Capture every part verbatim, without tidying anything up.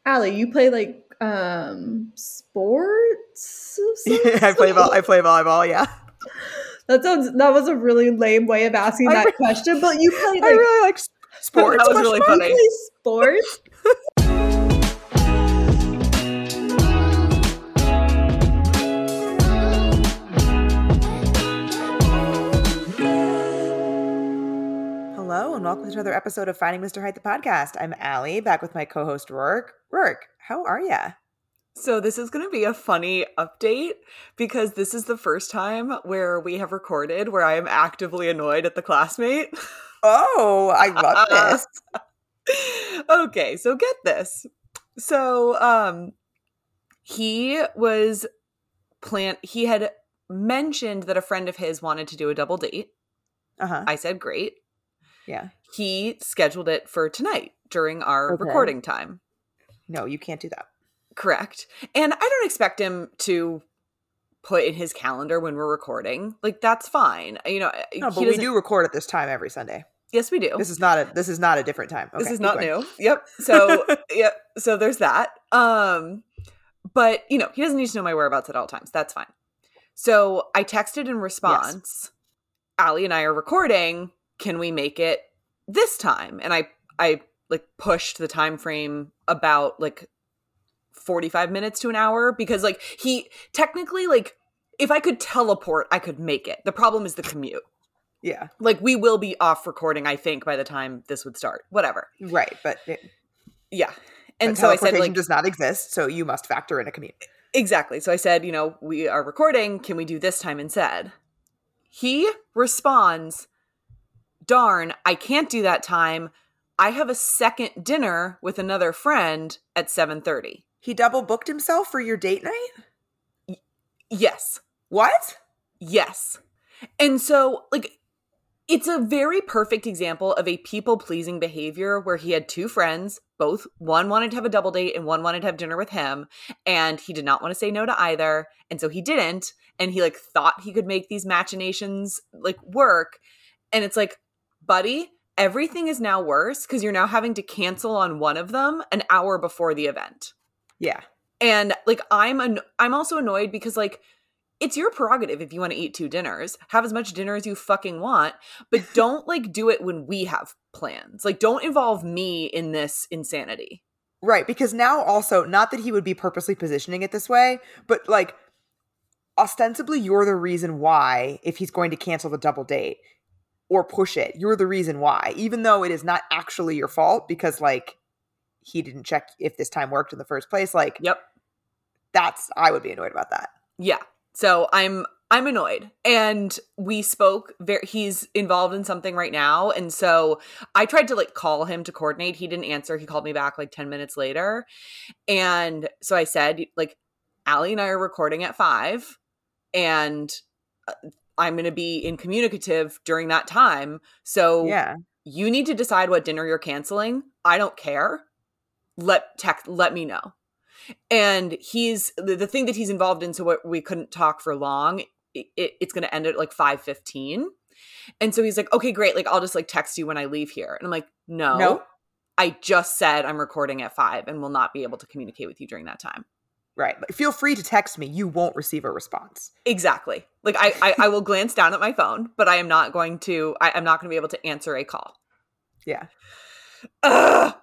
Allie, you play like um sports? Yeah, I play vol- I play volleyball, yeah. That sounds that was a really lame way of asking I that re- question, but you play like I really like sports. That was really you funny. play sports? Hello and welcome to another episode of Finding Mister Height, the podcast. I'm Allie, back with my co-host Rourke. Rourke, how are ya? So this is going to be a funny update because this is the first time where we have recorded where I am actively annoyed at the classmate. Oh, I love this. Okay, so get this. So um he was plan he had mentioned that a friend of his wanted to do a double date. Uh-huh. I said great. Yeah. He scheduled it for tonight during our Okay. recording time. No, you can't do that. Correct. And I don't expect him to put in his calendar when we're recording. Like, that's fine. You know, No, he but we doesn't- do record at this time every Sunday. Yes, we do. This is not a this is not a different time. Okay, This is keep not going. new. Yep. So, yep. So there's that. Um, but you know, he doesn't need to know my whereabouts at all times. That's fine. So I texted in response, Allie and I are recording. Can we make it this time? And I, I like pushed the time frame about like forty-five minutes to an hour because like he technically like if I could teleport, I could make it. The problem is the commute. Yeah. Like we will be off recording, I think, by the time this would start. Whatever. Right, but, it, Yeah. And but so I said, teleportation like, does not exist, so you must factor in a commute. exactly. So I said, you know, we are recording. Can we do this time instead? He responds, darn, I can't do that time. I have a second dinner with another friend at seven thirty. He double booked himself for your date night? Yes. What? Yes. And so, like, it's a very perfect example of a people-pleasing behavior where he had two friends, both, one wanted to have a double date and one wanted to have dinner with him, and he did not want to say no to either, and so he didn't, and he, like, thought he could make these machinations, like, work, and it's like, buddy, everything is now worse because you're now having to cancel on one of them an hour before the event. Yeah. And, like, I'm an- I'm also annoyed because, like, it's your prerogative if you want to eat two dinners. Have as much dinner as you fucking want, but don't like do it when we have plans. Like don't involve me in this insanity. Right, because now also, not that he would be purposely positioning it this way, but like ostensibly you're the reason why if he's going to cancel the double date or push it, you're the reason why, even though it is not actually your fault because like he didn't check if this time worked in the first place. Like, Yep. That's, I would be annoyed about that. Yeah. So I'm I'm annoyed. And we spoke very he's involved in something right now. And so I tried to like call him to coordinate. He didn't answer. He called me back like ten minutes later. And so I said, like, Allie and I are recording at five. And I'm going to be incommunicative during that time. So Yeah. you need to decide what dinner you're canceling. I don't care. Let text let me know. And he's the, the thing that he's involved in, so what we couldn't talk for long. It, it, it's going to end at like five fifteen, and so he's like, "Okay, great. Like, I'll just like text you when I leave here." And I'm like, "No, Nope. I just said I'm recording at five, and will not be able to communicate with you during that time." Right. But feel free to text me. You won't receive a response. Exactly. Like, I I, I will glance down at my phone, but I am not going to. I, I'm not going to be able to answer a call. Yeah. Ugh.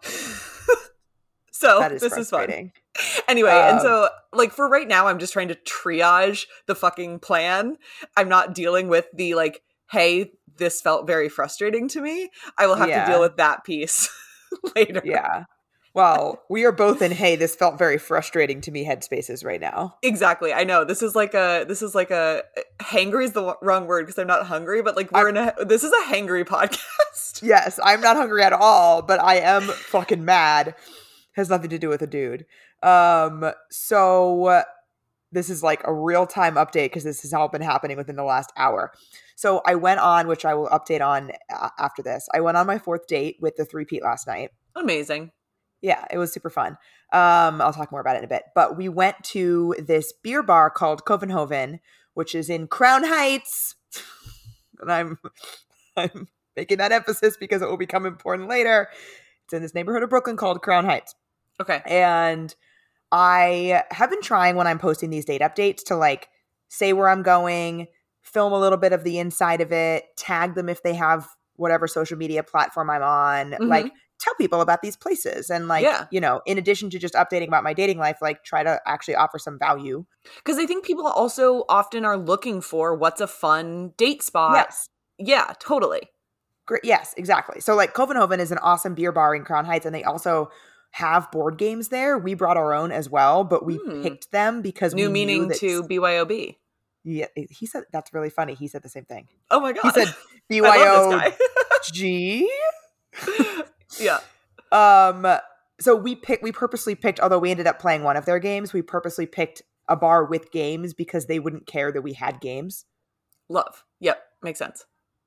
So That is this is fun. frustrating. Anyway, and Um, so, like, for right now, I'm just trying to triage the fucking plan. I'm not dealing with the, like, hey, this felt very frustrating to me. I will have Yeah. to deal with that piece later. Yeah. Well, we are both in, hey, this felt very frustrating to me headspaces right now. Exactly. I know. This is like a, this is like a, hangry is the w- wrong word because I'm not hungry, but, like, we're in a, this is a hangry podcast. Yes, I'm not hungry at all, but I am fucking mad. Has nothing to do with a dude. Um, so uh, this is like a real-time update because this has all been happening within the last hour. So I went on, which I will update on uh, after this. I went on my fourth date with the three-peat last night. Amazing. Yeah, it was super fun. Um, I'll talk more about it in a bit. But we went to this beer bar called Copenhagen, which is in Crown Heights. And I'm I'm making that emphasis because it will become important later. It's in this neighborhood of Brooklyn called Crown Heights. Okay. And I have been trying when I'm posting these date updates to like say where I'm going, film a little bit of the inside of it, tag them if they have whatever social media platform I'm on, Mhm. like tell people about these places. And like, Yeah. you know, in addition to just updating about my dating life, like try to actually offer some value. Because I think people also often are looking for what's a fun date spot. Yes. Yeah, totally. Great. Yes, exactly. So like Copenhagen is an awesome beer bar in Crown Heights, and they also have board games there. We brought our own as well, but we Hmm. picked them because New we meaning knew that to B Y O B. Yeah, he said that's really funny. He said the same thing. Oh my God. He said B I Y love O this G. guy. Yeah. Um. So we picked. We purposely picked. Although we ended up playing one of their games, we purposely picked a bar with games because they wouldn't care that we had games. Love. Yep. Makes sense.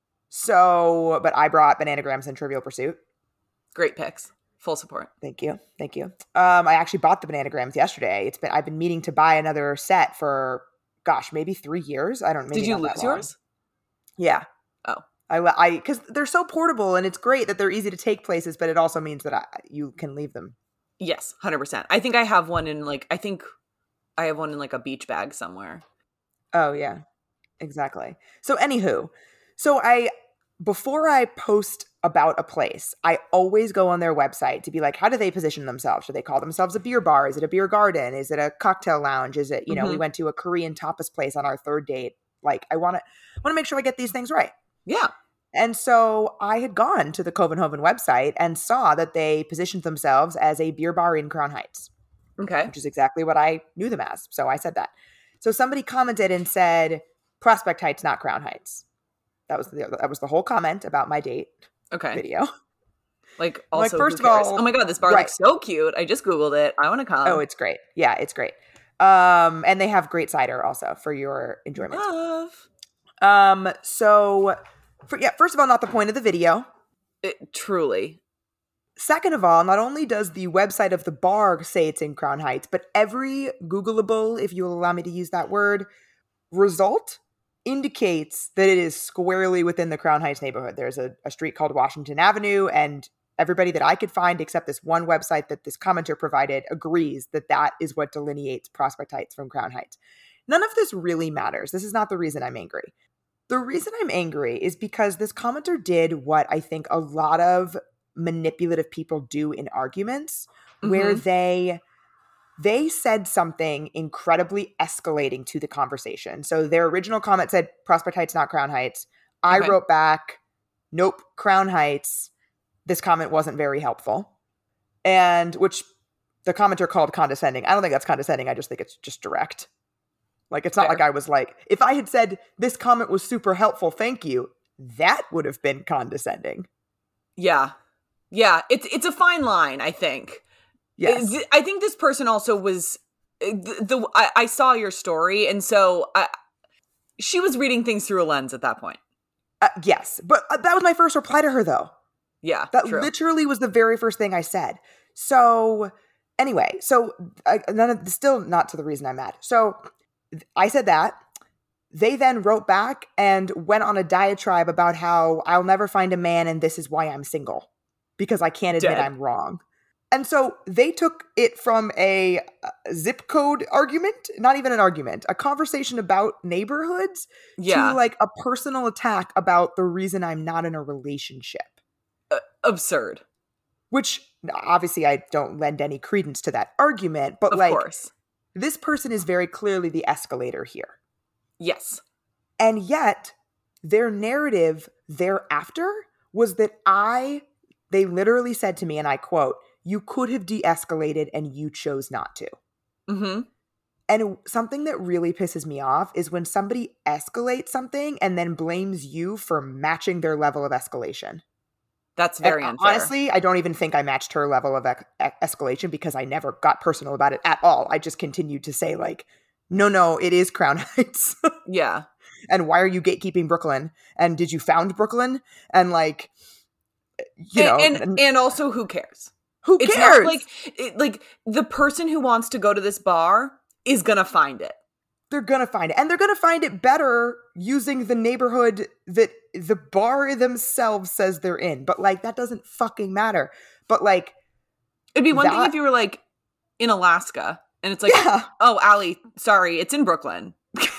So, but I brought Bananagrams and Trivial Pursuit. Great picks. Full support. Thank you. Thank you. Um, I actually bought the Bananagrams yesterday. It's been I've been meaning to buy another set for gosh, maybe three years. I don't. Maybe Did you not that lose long. yours? Yeah. Oh. I I because they're so portable and it's great that they're easy to take places, but it also means that I, you can leave them. Yes, one hundred percent. I think I have one in like I think I have one in like a beach bag somewhere. Oh yeah, exactly. So anywho, so I before I post about a place, I always go on their website to be like, how do they position themselves? Should they call themselves a beer bar? Is it a beer garden? Is it a cocktail lounge? Is it, you know, Mhm. we went to a Korean tapas place on our third date. Like I want to want to make sure I get these things right. Yeah. And so I had gone to the Copenhagen website and saw that they positioned themselves as a beer bar in Crown Heights, Okay. which is exactly what I knew them as. So I said that. So somebody commented and said, Prospect Heights, not Crown Heights. That was the, that was the whole comment about my date Okay. video. Like Like, also first who of cares? all- oh my God, this bar right. looks so cute. I just Googled it. I want to come. Oh, it's great. Yeah, it's great. Um, and they have great cider also for your enjoyment. Love. Um, so for, yeah, first of all, not the point of the video. It, truly. Second of all, not only does the website of the bar say it's in Crown Heights, but every Googleable, if you will allow me to use that word, result indicates that it is squarely within the Crown Heights neighborhood. There's a, a street called Washington Avenue, and everybody that I could find, except this one website that this commenter provided, agrees that that is what delineates Prospect Heights from Crown Heights. None of this really matters. This is not the reason I'm angry. The reason I'm angry is because this commenter did what I think a lot of manipulative people do in arguments, where Mhm. they they said something incredibly escalating to the conversation. So their original comment said Prospect Heights, not Crown Heights. I Okay. wrote back, nope, Crown Heights. This comment wasn't very helpful. And which the commenter called condescending. I don't think that's condescending. I just think it's just direct. Like, it's not Fair. like I was like, if I had said this comment was super helpful, thank you, that would have been condescending. Yeah. Yeah. It's it's a fine line, I think. Yes. Th- I think this person also was the, the I, I saw your story, and so I, she was reading things through a lens at that point. Uh, yes. But uh, that was my first reply to her, though. Yeah, That true. literally was the very first thing I said. So anyway, so I, none of still not to the reason I'm mad. So I said that. They then wrote back and went on a diatribe about how I'll never find a man and this is why I'm single because I can't admit Dead. I'm wrong. And so they took it from a, a zip code argument, not even an argument, a conversation about neighborhoods Yeah, to like a personal attack about the reason I'm not in a relationship. uh, absurd. Which obviously I don't lend any credence to that argument, but Of like course, this person is very clearly the escalator here. yes. And yet their narrative thereafter was that I, they literally said to me, and I quote, you could have de-escalated and you chose not to. Mm-hmm. And something that really pisses me off is when somebody escalates something and then blames you for matching their level of escalation. That's very And unfair. honestly, I don't even think I matched her level of ec- e- escalation because I never got personal about it at all. I just continued to say like, no, no, it is Crown Heights. Yeah, And why are you gatekeeping Brooklyn? And did you found Brooklyn? And like, you know, and, and and and also, who cares? who It's cares? not like it, like the person who wants to go to this bar is gonna find it. They're gonna find it, and they're gonna find it better using the neighborhood that the bar themselves says they're in. But like, that doesn't fucking matter. But like, It'd be one thing That- if you were like, in Alaska. And it's like, Yeah. oh, Allie, sorry, it's in Brooklyn.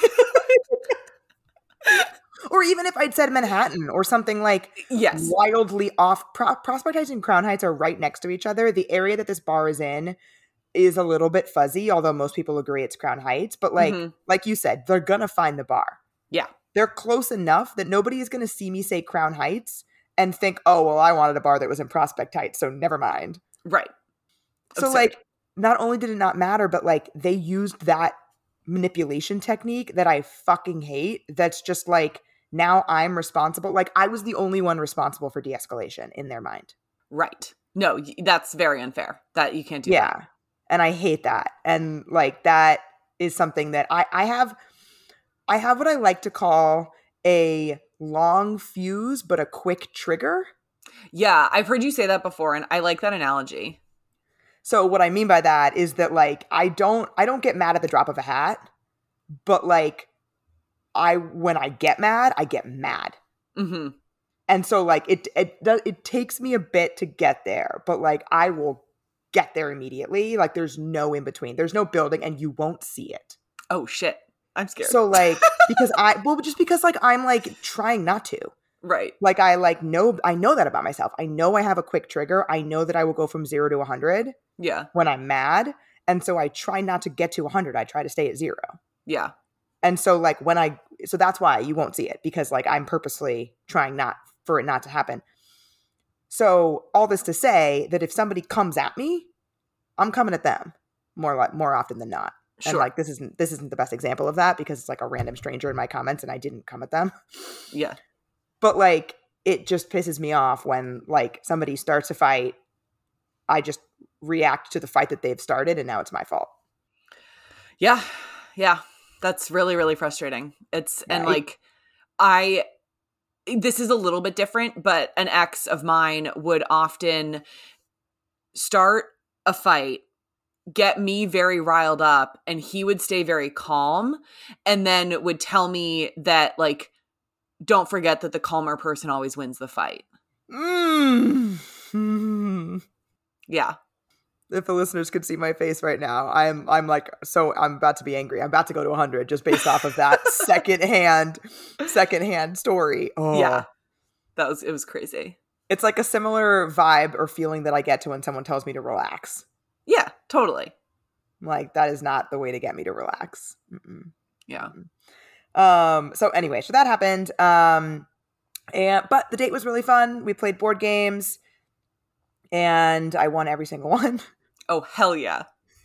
Or even if I'd said Manhattan or something like Yes. wildly off. Pro- Prospect Heights and Crown Heights are right next to each other. The area that this bar is in is a little bit fuzzy, although most people agree it's Crown Heights. But like, Mhm. like you said, they're going to find the bar. Yeah. They're close enough that nobody is going to see me say Crown Heights and think, oh, well, I wanted a bar that was in Prospect Heights, so never mind. Right. So Absurd. like, not only did it not matter, but like they used that manipulation technique that I fucking hate. That's just like, now I'm responsible. Like I was the only one responsible for de-escalation in their mind. Right. No, y- that's very unfair. That you can't do Yeah. that. And I hate that. And like that is something that I, I have I have what I like to call a long fuse but a quick trigger. Yeah, I've heard you say that before, and I like that analogy. So what I mean by that is that like I don't I don't get mad at the drop of a hat, but like I when I get mad, I get mad. Mm-hmm. And so like it it does it takes me a bit to get there, but like I will get there immediately. Like there's no in between. There's no building and you won't see it. Oh shit. I'm scared. So like because I well just because like I'm like trying not to. right. Like I like know I know that about myself. I know I have a quick trigger. I know that I will go from zero to a hundred Yeah. when I'm mad. And so I try not to get to a hundred. I try to stay at zero. Yeah. And so like when I so that's why you won't see it, because like I'm purposely trying not for it not to happen. So all this to say that if somebody comes at me, I'm coming at them more like more often than not. Sure. And like this isn't this isn't the best example of that because it's like a random stranger in my comments and I didn't come at them. Yeah. But like it just pisses me off when like somebody starts a fight, I just react to the fight that they've started and now it's my fault. Yeah. Yeah. That's really, really frustrating. It's, Yeah, and it- like, I, this is a little bit different, but an ex of mine would often start a fight, get me very riled up, and he would stay very calm and then would tell me that, like, don't forget that the calmer person always wins the fight. Mm. Mm. Yeah. If the listeners could see my face right now, I'm I'm like so I'm about to be angry. I'm about to go to one hundred just based off of that secondhand secondhand story. Oh. Yeah. That was, it was crazy. It's like a similar vibe or feeling that I get to when someone tells me to relax. Yeah, totally. Like that is not the way to get me to relax. Mm-mm. Yeah. Um so anyway, so that happened. Um and but the date was really fun. We played board games and I won every single one. Oh, hell yeah.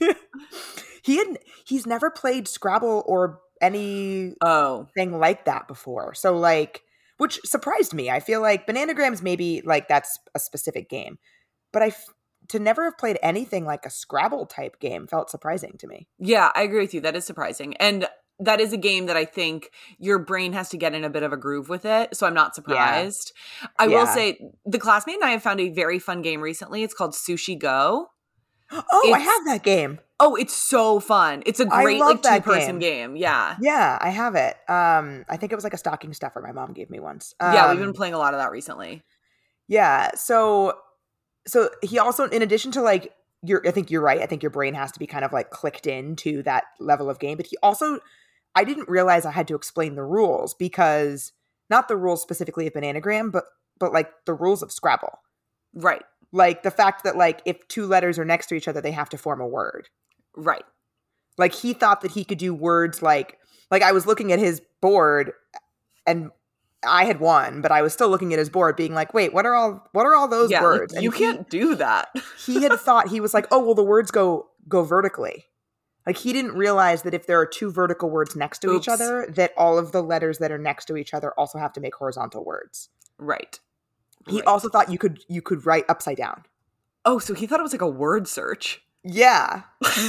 he had he's never played Scrabble or anything Oh, like that before. So like, which surprised me. I feel like Bananagrams maybe like that's a specific game, but I f- to never have played anything like a Scrabble type game felt surprising to me. yeah, I agree with you. That is surprising. And that is a game that I think your brain has to get in a bit of a groove with it. So I'm not surprised. I will Yeah. say the classmate and I have found a very fun game recently. It's called Sushi Go. Oh, I It's- have that game. Oh, it's so fun. It's a I great love like that two-person game. Yeah. Yeah, I have it. Um, I think it was like a stocking stuffer my mom gave me once. yeah, we've Um, been playing a lot of that recently. Yeah. So, so he also, in addition to like your, I think you're right. I think your brain has to be kind of like clicked into that level of game. But he also, I didn't realize I had to explain the rules because not the rules specifically of Bananagram, but but like the rules of Scrabble. Right. Like the fact that like if two letters are next to each other, they have to form a word. Right. Like he thought that he could do words like like I was looking at his board and I had won, but I was still looking at his board being like, wait, what are all what are all those yeah, words? like, And you he- can't do that. he had thought he was like, oh, well, the words go go vertically. Like he didn't realize that if there are two vertical words next to Oops. each other, that all of the letters that are next to each other also have to make horizontal words. right. He Right. also thought you could you could write upside down. Oh, so he thought it was like a word search. Yeah.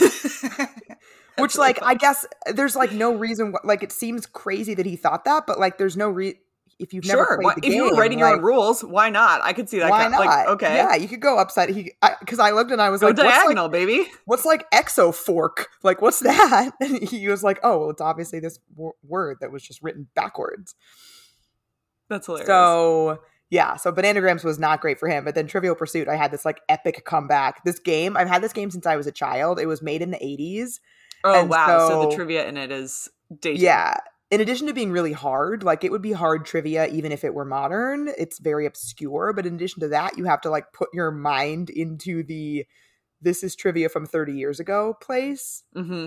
Which That's like really I guess there's like no reason wh- like it seems crazy that he thought that, but like there's no re if you've never sure. played Why, the if game, you were writing your like, own rules, why not? I could see that. why kind- not? Like, okay. Yeah, you could go upside. He because I, I looked and I was Go like, what's like diagonal, baby. what's like exofork? Like, what's that? And he was like, oh, well, it's obviously this w- word that was just written backwards. That's hilarious. So, Yeah, so Bananagrams was not great for him, but then Trivial Pursuit, I had this like epic comeback. This game, I've had this game since I was a child. It was made in the eighties. Oh, And wow. So, so the trivia in it is dated. yeah. In addition to being really hard, like it would be hard trivia even if it were modern. It's very obscure, but in addition to that, you have to like put your mind into the this is trivia from thirty years ago place. Mm-hmm.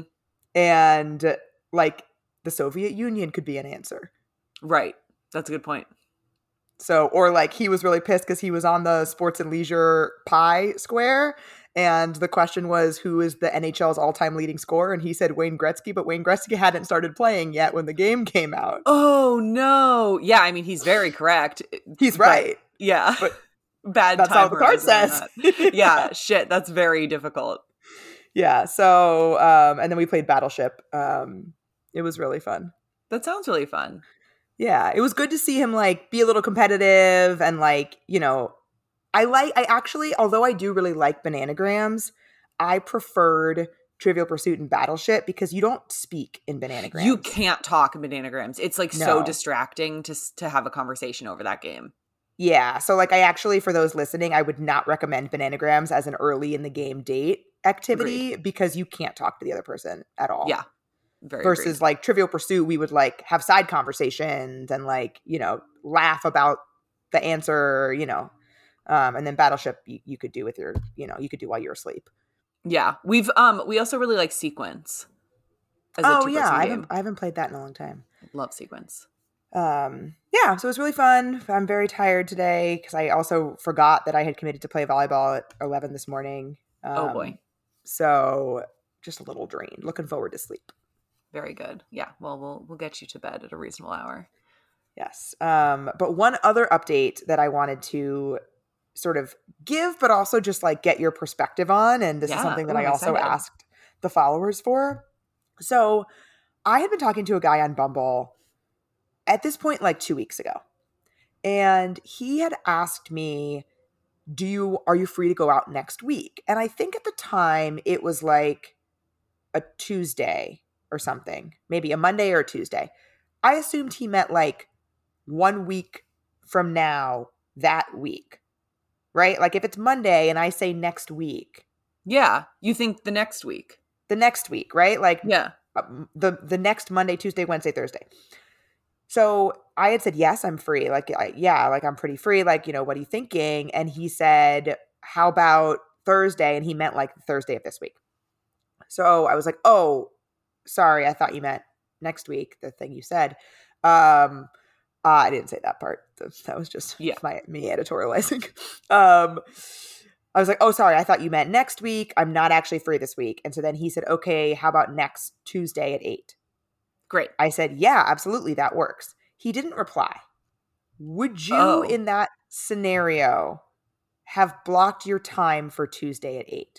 And like the Soviet Union could be an answer. Right. That's a good point. So, or like he was really pissed because he was on the Sports and Leisure Pie Square, and the question was, who is the N H L's all-time leading scorer? And he said Wayne Gretzky, but Wayne Gretzky hadn't started playing yet when the game came out. Oh, no. Yeah, I mean, he's very correct. He's but, right. Yeah. But bad that's time how the card horizon says. on that. Yeah, shit. That's very difficult. Yeah, so, um, and then we played Battleship. Um, it was really fun. That sounds really fun. Yeah, it was good to see him like be a little competitive and like, you know, I like, I actually, although I do really like Bananagrams, I preferred Trivial Pursuit and Battleship because you don't speak in Bananagrams. You can't talk in Bananagrams. It's like No. so distracting to to have a conversation over that game. Yeah, so like I actually, for those listening, I would not recommend Bananagrams as an early in the game date activity because you can't talk to the other person at all. Yeah. Very Versus agreed. like Trivial Pursuit, we would like have side conversations and like, you know, laugh about the answer, you know. Um, and then Battleship you, you could do with your, you know, you could do while you're asleep. Yeah. We've um we also really like Sequence. As a Oh two-person yeah, I game. haven't, I haven't played that in a long time. Love Sequence. Um, yeah, so it was really fun. I'm very tired today because I also forgot that I had committed to play volleyball at eleven this morning. Um, Oh boy. So just a little drained. Looking forward to sleep. Very good. Yeah. Well, we'll we'll get you to bed at a reasonable hour. Yes. Um, but one other update that I wanted to sort of give, but also just like get your perspective on, and this Yeah. is something that Ooh, I I'm also excited. asked the followers for. So I had been talking to a guy on Bumble at this point like two weeks ago. And he had asked me, do you, are you free to go out next week? And I think at the time it was like a Tuesday or something, maybe a Monday or a Tuesday. I assumed he meant like one week from now, that week, right? Like if it's Monday and I say next week, Yeah. You think the next week. the next week, right? Like Yeah. um, the, the next Monday, Tuesday, Wednesday, Thursday. So I had said, yes, I'm free. Like, I, yeah, like I'm pretty free. Like, you know, what are you thinking? And he said, how about Thursday? And he meant like Thursday of this week. So I was like, oh, sorry. I thought you meant next week, the thing you said. Um, uh, I didn't say that part. That was just Yeah. my me editorializing. um, I was like, oh, sorry. I thought you meant next week. I'm not actually free this week. And so then he said, okay, how about next Tuesday at eight? Great. I said, yeah, absolutely. That works. He didn't reply. Would you, Oh. in that scenario, have blocked your time for Tuesday at eight?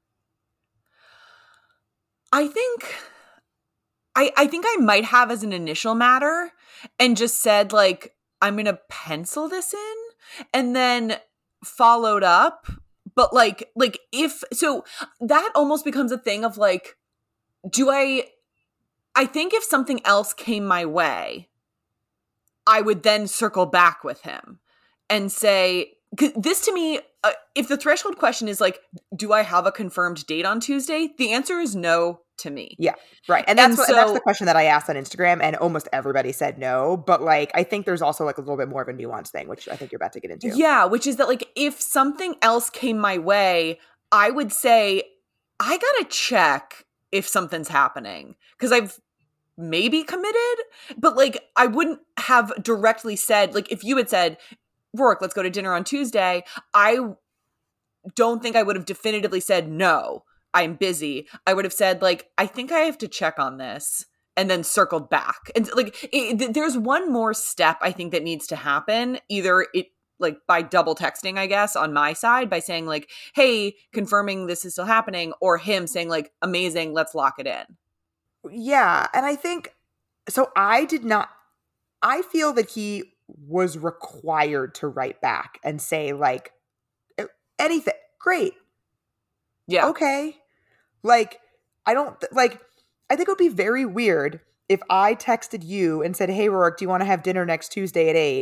I think I I think I might have as an initial matter and just said like I'm going to pencil this in and then followed up, but like like if so that almost becomes a thing of like do I I think if something else came my way, I would then circle back with him and say 'cause this to me uh, if the threshold question is like do I have a confirmed date on Tuesday, the answer is no to me. Yeah, right. And that's And what and that's so- the question that I asked on Instagram, and almost everybody said no. But like, I think there's also like a little bit more of a nuanced thing, which I think you're about to get into. Yeah, which is that like if something else came my way, I would say I gotta check if something's happening because I've maybe committed, but like I wouldn't have directly said like if you had said, Rourke, let's go to dinner on Tuesday, I don't think I would have definitively said no, I'm busy. I would have said like I think I have to check on this and then circled back. And like it, th- there's one more step I think that needs to happen. Either it like by double texting, I guess, on my side by saying like, hey, confirming this is still happening, or him saying like, amazing, let's lock it in. Yeah, and I think so. I did not. I feel that he was required to write back and say like anything. Great. Yeah. Okay. Like, I don't like, I think it would be very weird if I texted you and said, hey, Rourke, do you want to have dinner next Tuesday at eight?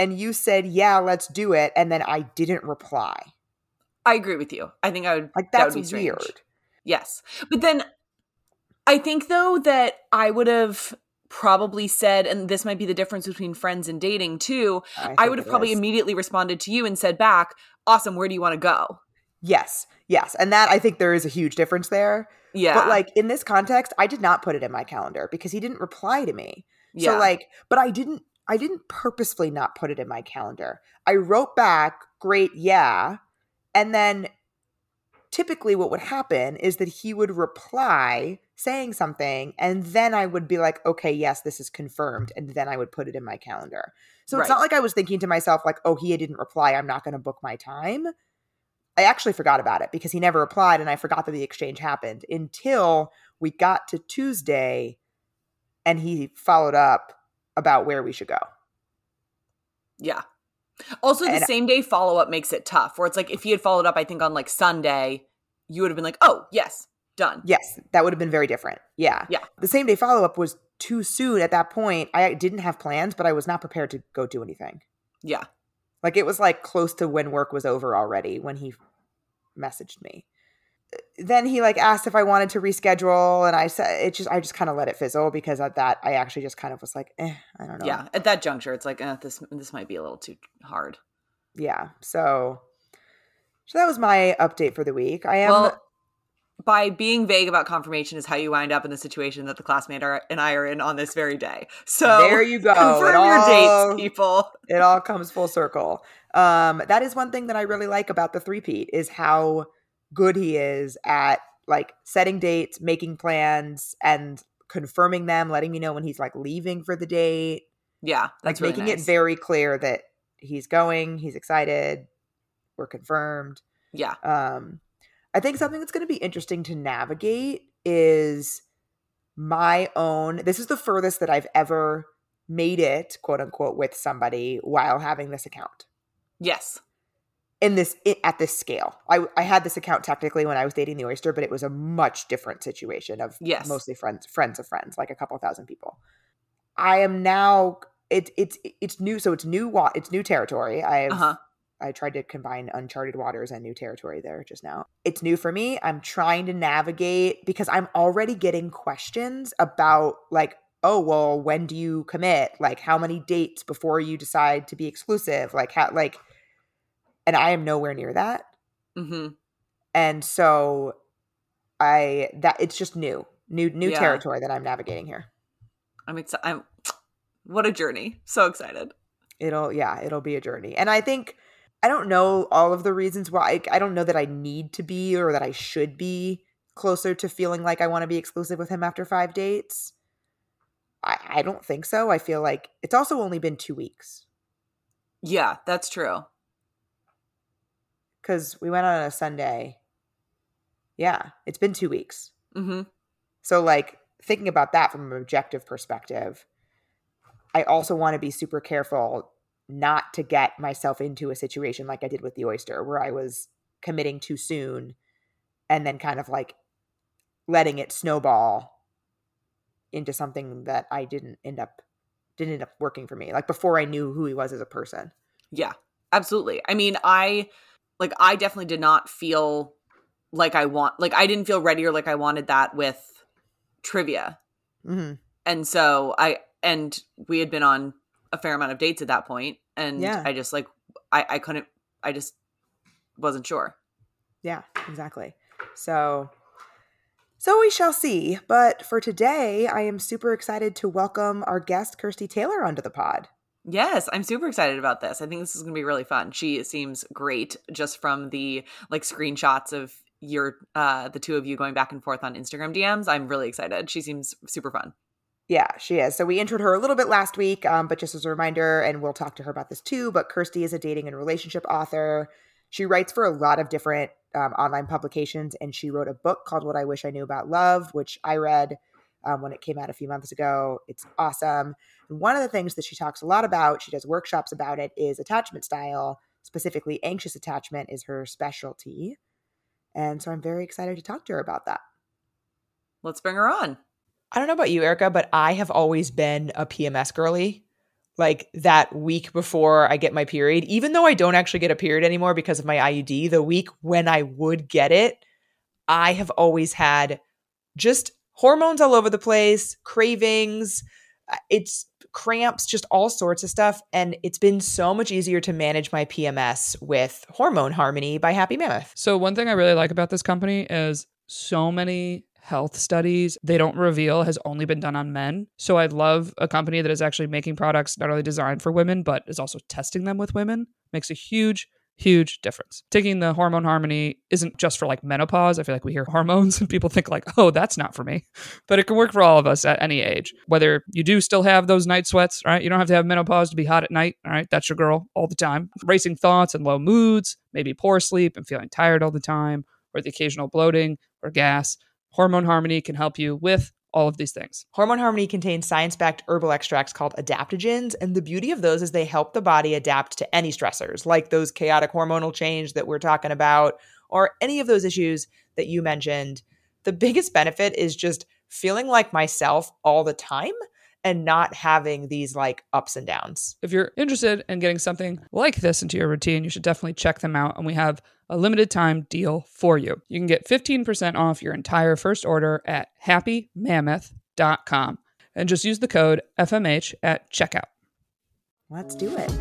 and you said, yeah, let's do it, and then I didn't reply. I agree with you. I think I would Like, that that's would be strange. weird. Yes. But then I think, though, that I would have probably said, and this might be the difference between friends and dating, too, I, I would have probably is. immediately responded to you and said back, awesome, where do you want to go? Yes. Yes. And that, I think there is a huge difference there. Yeah. But, like, in this context, I did not put it in my calendar because he didn't reply to me. Yeah. So, like, but I didn't, I didn't purposefully not put it in my calendar. I wrote back, great, yeah. And then typically what would happen is that he would reply saying something, and then I would be like, okay, yes, this is confirmed. And then I would put it in my calendar. So it's right. not like I was thinking to myself, like, oh, he didn't reply, I'm not going to book my time. I actually forgot about it because he never replied, and I forgot that the exchange happened until we got to Tuesday and he followed up about where we should go. Yeah. Also, the and, same day follow-up makes it tough, where it's like if he had followed up, I think, on like Sunday, you would have been like, oh, yes, done. Yes, that would have been very different. Yeah. Yeah. The same day follow-up was too soon at that point. I didn't have plans, but I was not prepared to go do anything. Yeah. Like, it was like close to when work was over already when he messaged me. Then he like asked if I wanted to reschedule, and I said it just I just kind of let it fizzle because at that I actually just kind of was like, eh, I don't know. Yeah, at that juncture, it's like eh, this this might be a little too hard. Yeah, so so that was my update for the week. I am well, by being vague about confirmation is how you wind up in the situation that the classmate are, and I are in on this very day. So there you go. Confirm it your all, dates, people. It all comes full circle. Um, that is one thing that I really like about the three-peat is how good he is at like setting dates, making plans, and confirming them, letting me know when he's like leaving for the date. Yeah, that's like really making nice. it very clear that he's going, he's excited, we're confirmed. Yeah. Um, I think something that's going to be interesting to navigate is my own. This is the furthest that I've ever made it, quote unquote, with somebody while having this account. Yes. In this, at this scale. I, I had this account technically when I was dating the Oyster, but it was a much different situation of yes. mostly friends, friends of friends, like a couple thousand people. I am now, it, it's it's new, so it's new, it's new territory. I have, uh-huh. I tried to combine uncharted waters and new territory there just now. It's new for me. I'm trying to navigate because I'm already getting questions about like, oh, well, when do you commit? Like, how many dates before you decide to be exclusive? Like, how, like, and I am nowhere near that. Mm-hmm. And so I, that it's just new, new, new yeah. territory that I'm navigating here. I'm excited. I'm, what a journey. So excited. It'll, yeah, it'll be a journey. And I think, I don't know all of the reasons why. I, I don't know that I need to be or that I should be closer to feeling like I want to be exclusive with him after five dates. I, I don't think so. I feel like it's also only been two weeks. Yeah, that's true. Because we went on a Sunday. Yeah, it's been two weeks. Mm-hmm. So, like, thinking about that from an objective perspective, I also want to be super careful not to get myself into a situation like I did with the Oyster, where I was committing too soon and then kind of, like, letting it snowball into something that I didn't end up, didn't end up working for me. Like, before I knew who he was as a person. Yeah, absolutely. I mean, I... Like, I definitely did not feel like I want, like, I didn't feel ready or like I wanted that with trivia. Mm-hmm. And so I, and we had been on a fair amount of dates at that point, and yeah. I just, like, I, I couldn't, I just wasn't sure. Yeah, exactly. So, so we shall see. But for today, I am super excited to welcome our guest, Kirsty Taylor, onto the pod. Yes, I'm super excited about this. I think this is going to be really fun. She seems great just from the like screenshots of your uh the two of you going back and forth on Instagram D Ms. I'm really excited. She seems super fun. Yeah, she is. So we introed her a little bit last week, um, but just as a reminder, and we'll talk to her about this too, but Kirsty is a dating and relationship author. She writes for a lot of different um, online publications, and she wrote a book called What I Wish I Knew About Love, which I read um, when it came out a few months ago. It's awesome. One of the things that she talks a lot about, she does workshops about it, is attachment style. Specifically, anxious attachment is her specialty. And so I'm very excited to talk to her about that. Let's bring her on. I don't know about you, Erica, but I have always been a P M S girly. like that week before I get my period, even though I don't actually get a period anymore because of my I U D, the week when I would get it, I have always had just hormones all over the place, cravings, it's cramps, just all sorts of stuff. And it's been so much easier to manage my P M S with Hormone Harmony by Happy Mammoth. So one thing I really like about this company is so many health studies they don't reveal has only been done on men. So I love a company that is actually making products not only designed for women, but is also testing them with women. Makes a huge, huge difference. Taking the Hormone Harmony isn't just for like menopause. I feel like we hear hormones and people think like, oh, that's not for me. But it can work for all of us at any age. Whether you do still have those night sweats, right? You don't have to have menopause to be hot at night, all right? That's your girl all the time. Racing thoughts and low moods, maybe poor sleep and feeling tired all the time, or the occasional bloating or gas. Hormone Harmony can help you with all of these things. Hormone Harmony contains science-backed herbal extracts called adaptogens, and the beauty of those is they help the body adapt to any stressors, like those chaotic hormonal change that we're talking about, or any of those issues that you mentioned. The biggest benefit is just feeling like myself all the time and not having these like ups and downs. If you're interested in getting something like this into your routine, you should definitely check them out. And we have a limited time deal for you. You can get fifteen percent off your entire first order at happy mammoth dot com and just use the code F M H at checkout. Let's do it.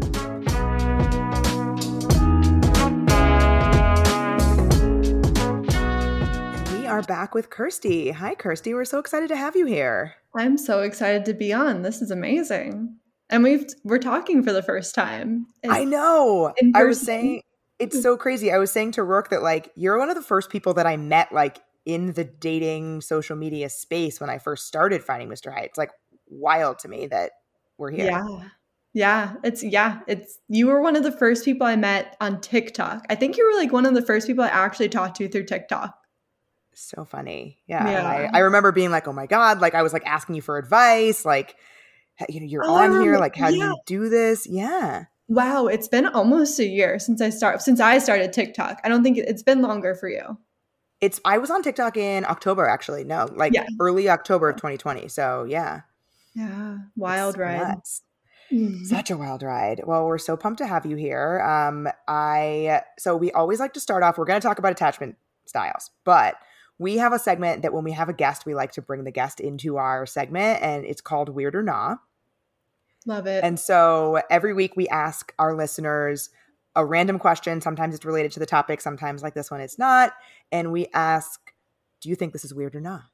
We are back with Kirsty. Hi, Kirsty. We're so excited to have you here. I'm so excited to be on. This is amazing. And we've we're talking for the first time. I know. in I was person. saying it's so crazy. I was saying to Rourke that like you're one of the first people that I met like in the dating social media space when I first started finding Mister Height. It's like wild to me that we're here. Yeah. Yeah. It's yeah. It's you were one of the first people I met on TikTok. I think you were like one of the first people I actually talked to through TikTok. So funny. Yeah. Yeah. I, I remember being like, oh my God, like I was like asking you for advice, like, you know, you're Oh, I on here, remember- like how do yeah. you do this? Yeah. Wow, it's been almost a year since I start since I started TikTok. I don't think it- it's been longer for you. It's I was on TikTok in October actually. No, like Yeah. early October of twenty twenty. So yeah. Yeah. Wild It's ride. nuts. Mm. Such a wild ride. Well, we're so pumped to have you here. Um, I so we always like to start off. We're going to talk about attachment styles, but we have a segment that when we have a guest, we like to bring the guest into our segment, and it's called Weird or Nah. Love it. And so every week we ask our listeners a random question. Sometimes it's related to the topic. Sometimes, like this one, it's not. And we ask, "Do you think this is weird or not?"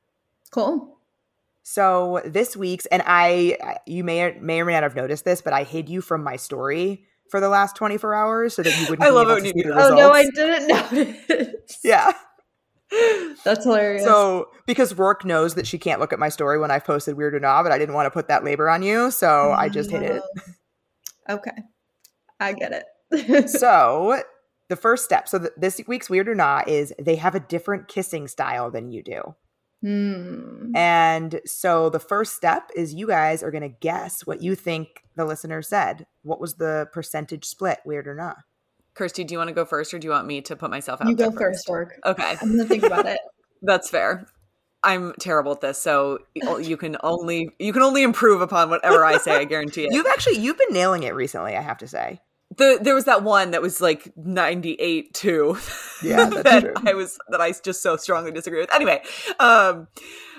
Cool. So this week's, and I, you may or, may or may not have noticed this, but I hid you from my story for the last twenty-four hours so that you wouldn't I be love able it to when see you the do Oh results. no, I didn't notice. Yeah. That's hilarious. So because Rourke knows that she can't look at my story when I've posted Weird or Not, but I didn't want to put that labor on you, so I just hid it. Okay. I get it. So the first step, so th- this week's Weird or Not is they have a different kissing style than you do. Hmm. And so the first step is you guys are going to guess what you think the listener said. What was the percentage split, Weird or Not? Kirsty, do you want to go first or do you want me to put myself out You there go first, Work. Okay. I'm gonna think about it. That's fair. I'm terrible at this, so you can only you can only improve upon whatever I say, I guarantee it. You've actually, you've been nailing it recently, I have to say. The there was that one that was like ninety-eight too. Yeah, that's that true. I was that I just so strongly disagree with. Anyway, um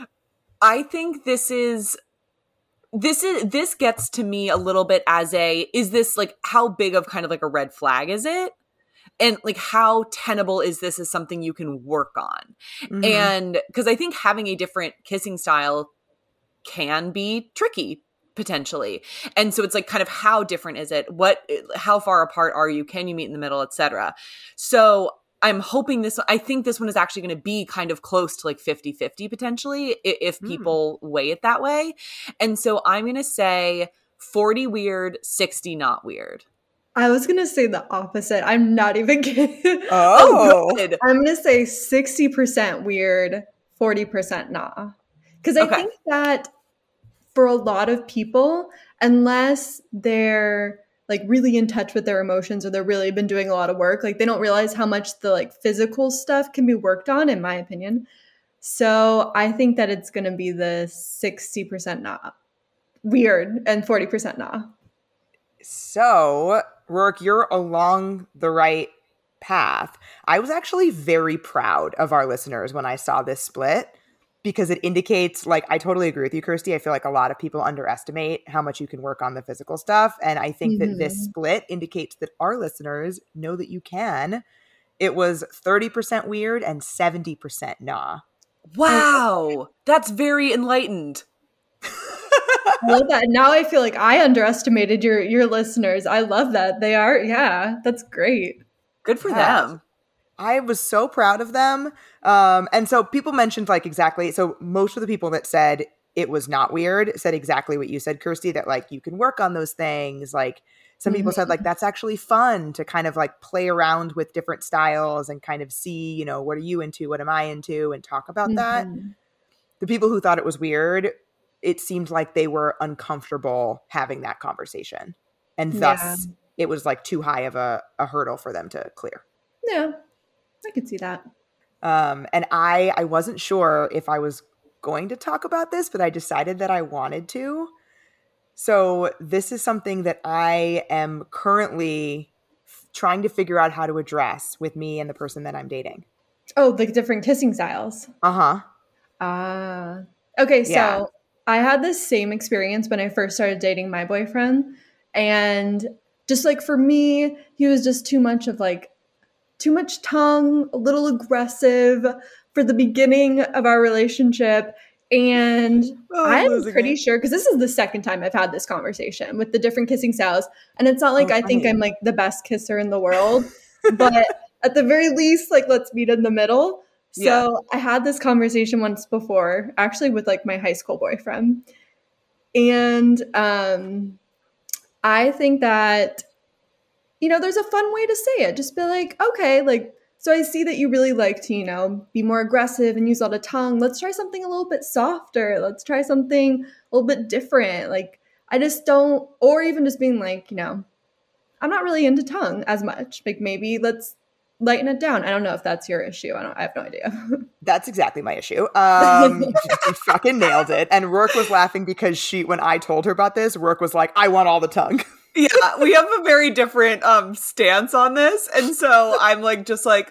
I think this is this is this gets to me a little bit as a is this like how big of kind of like a red flag is it? And like how tenable is this as something you can work on? Mhm. And because I think having a different kissing style can be tricky potentially. And so it's like kind of how different is it? What how far apart are you? Can you meet in the middle, et cetera. So I'm hoping this I think this one is actually going to be kind of close to like fifty-fifty potentially i- if Hmm. people weigh it that way. And so I'm going to say forty weird, sixty not weird. I was gonna say the opposite. I'm not even kidding. Oh. good. I'm gonna say sixty percent weird, forty percent nah. Because I Okay. think that for a lot of people, unless they're like really in touch with their emotions or they're really been doing a lot of work, like they don't realize how much the like physical stuff can be worked on, in my opinion. So I think that it's gonna be the sixty percent nah. weird and forty percent nah. So, Rourke, you're along the right path. I was actually very proud of our listeners when I saw this split because it indicates, like, I totally agree with you, Kirsty. I feel like a lot of people underestimate how much you can work on the physical stuff. And I think mm-hmm. that this split indicates that our listeners know that you can. It was thirty percent weird and seventy percent nah. Wow. That's very enlightened. I love that. Now I feel like I underestimated your your listeners. I love that. They are, yeah, that's great. Good for yeah. them. I was so proud of them. Um, and so people mentioned like exactly, so most of the people that said it was not weird said exactly what you said, Kirsty, that like you can work on those things. Like some people mm-hmm. said like that's actually fun to kind of like play around with different styles and kind of see, you know, what are you into? What am I into? And talk about mm-hmm. that. The people who thought it was weird, it seemed like they were uncomfortable having that conversation. And thus yeah. it was like too high of a, a hurdle for them to clear. Yeah, I could see that. Um, and I, I wasn't sure if I was going to talk about this, but I decided that I wanted to. So this is something that I am currently f- trying to figure out how to address with me and the person that I'm dating. Oh, the different kissing styles. Uh-huh. Ah. Uh, okay, so yeah. I had this same experience when I first started dating my boyfriend. And just like for me, he was just too much of like, too much tongue, a little aggressive for the beginning of our relationship. And oh, I'm pretty it. sure, because this is the second time I've had this conversation with the different kissing styles. And it's not like oh, I funny. think I'm like the best kisser in the world, but at the very least, like, let's meet in the middle. So yeah. I had this conversation once before, actually with like my high school boyfriend. And um, I think that, you know, there's a fun way to say it. Just be like, okay, like, so I see that you really like to, you know, be more aggressive and use a lot of tongue. Let's try something a little bit softer. Let's try something a little bit different. Like, I just don't, or even just being like, you know, I'm not really into tongue as much. Like, maybe let's lighten it down. I don't know if that's your issue. I don't, I have no idea. That's exactly my issue. Um, you fucking nailed it. And Rourke was laughing because she, when I told her about this, Rourke was like, I want all the tongue. Yeah, we have a very different um, stance on this. And so I'm like, just like,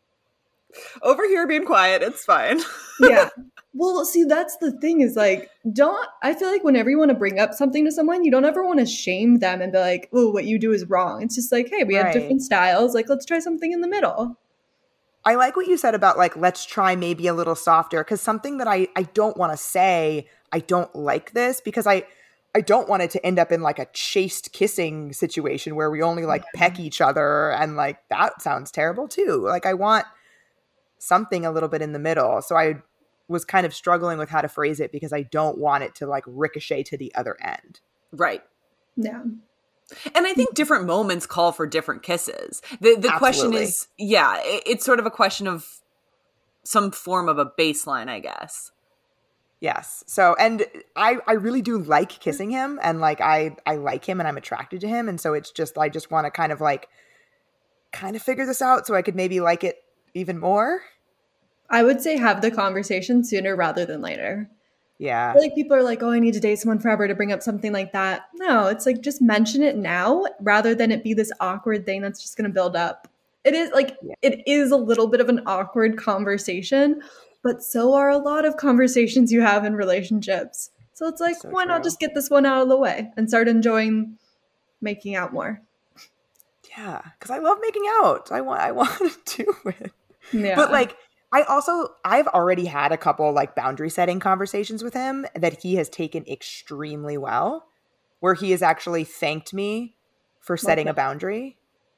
over here being quiet, it's fine. Yeah. Well, see, that's the thing is like, don't, I feel like whenever you want to bring up something to someone, you don't ever want to shame them and be like, oh, what you do is wrong. It's just like, hey, we right. have different styles. Like, let's try something in the middle. I like what you said about like, let's try maybe a little softer. Because something that I, I don't want to say, I don't like this because I, I don't want it to end up in like a chaste kissing situation where we only like yeah. peck each other. And like, that sounds terrible too. Like I want something a little bit in the middle. So I was kind of struggling with how to phrase it because I don't want it to like ricochet to the other end. Right. Yeah. And I think different moments call for different kisses. The the question is, yeah, it, it's sort of a question of some form of a baseline, I guess. Yes. So, and I, I really do like kissing him and like, I, I like him and I'm attracted to him. And so it's just, I just want to kind of like, kind of figure this out so I could maybe like it even more. I would say have the conversation sooner rather than later. Yeah. I feel like people are like, oh, I need to date someone forever to bring up something like that. No, it's like, just mention it now rather than it be this awkward thing that's just going to build up. It is like, yeah. it is a little bit of an awkward conversation. But so are a lot of conversations you have in relationships. So it's like, so why true. not just get this one out of the way and start enjoying making out more? Yeah, because I love making out. I want, I want to do it. Yeah. But like, I also, I've already had a couple like boundary setting conversations with him that he has taken extremely well, where he has actually thanked me for setting okay. a boundary.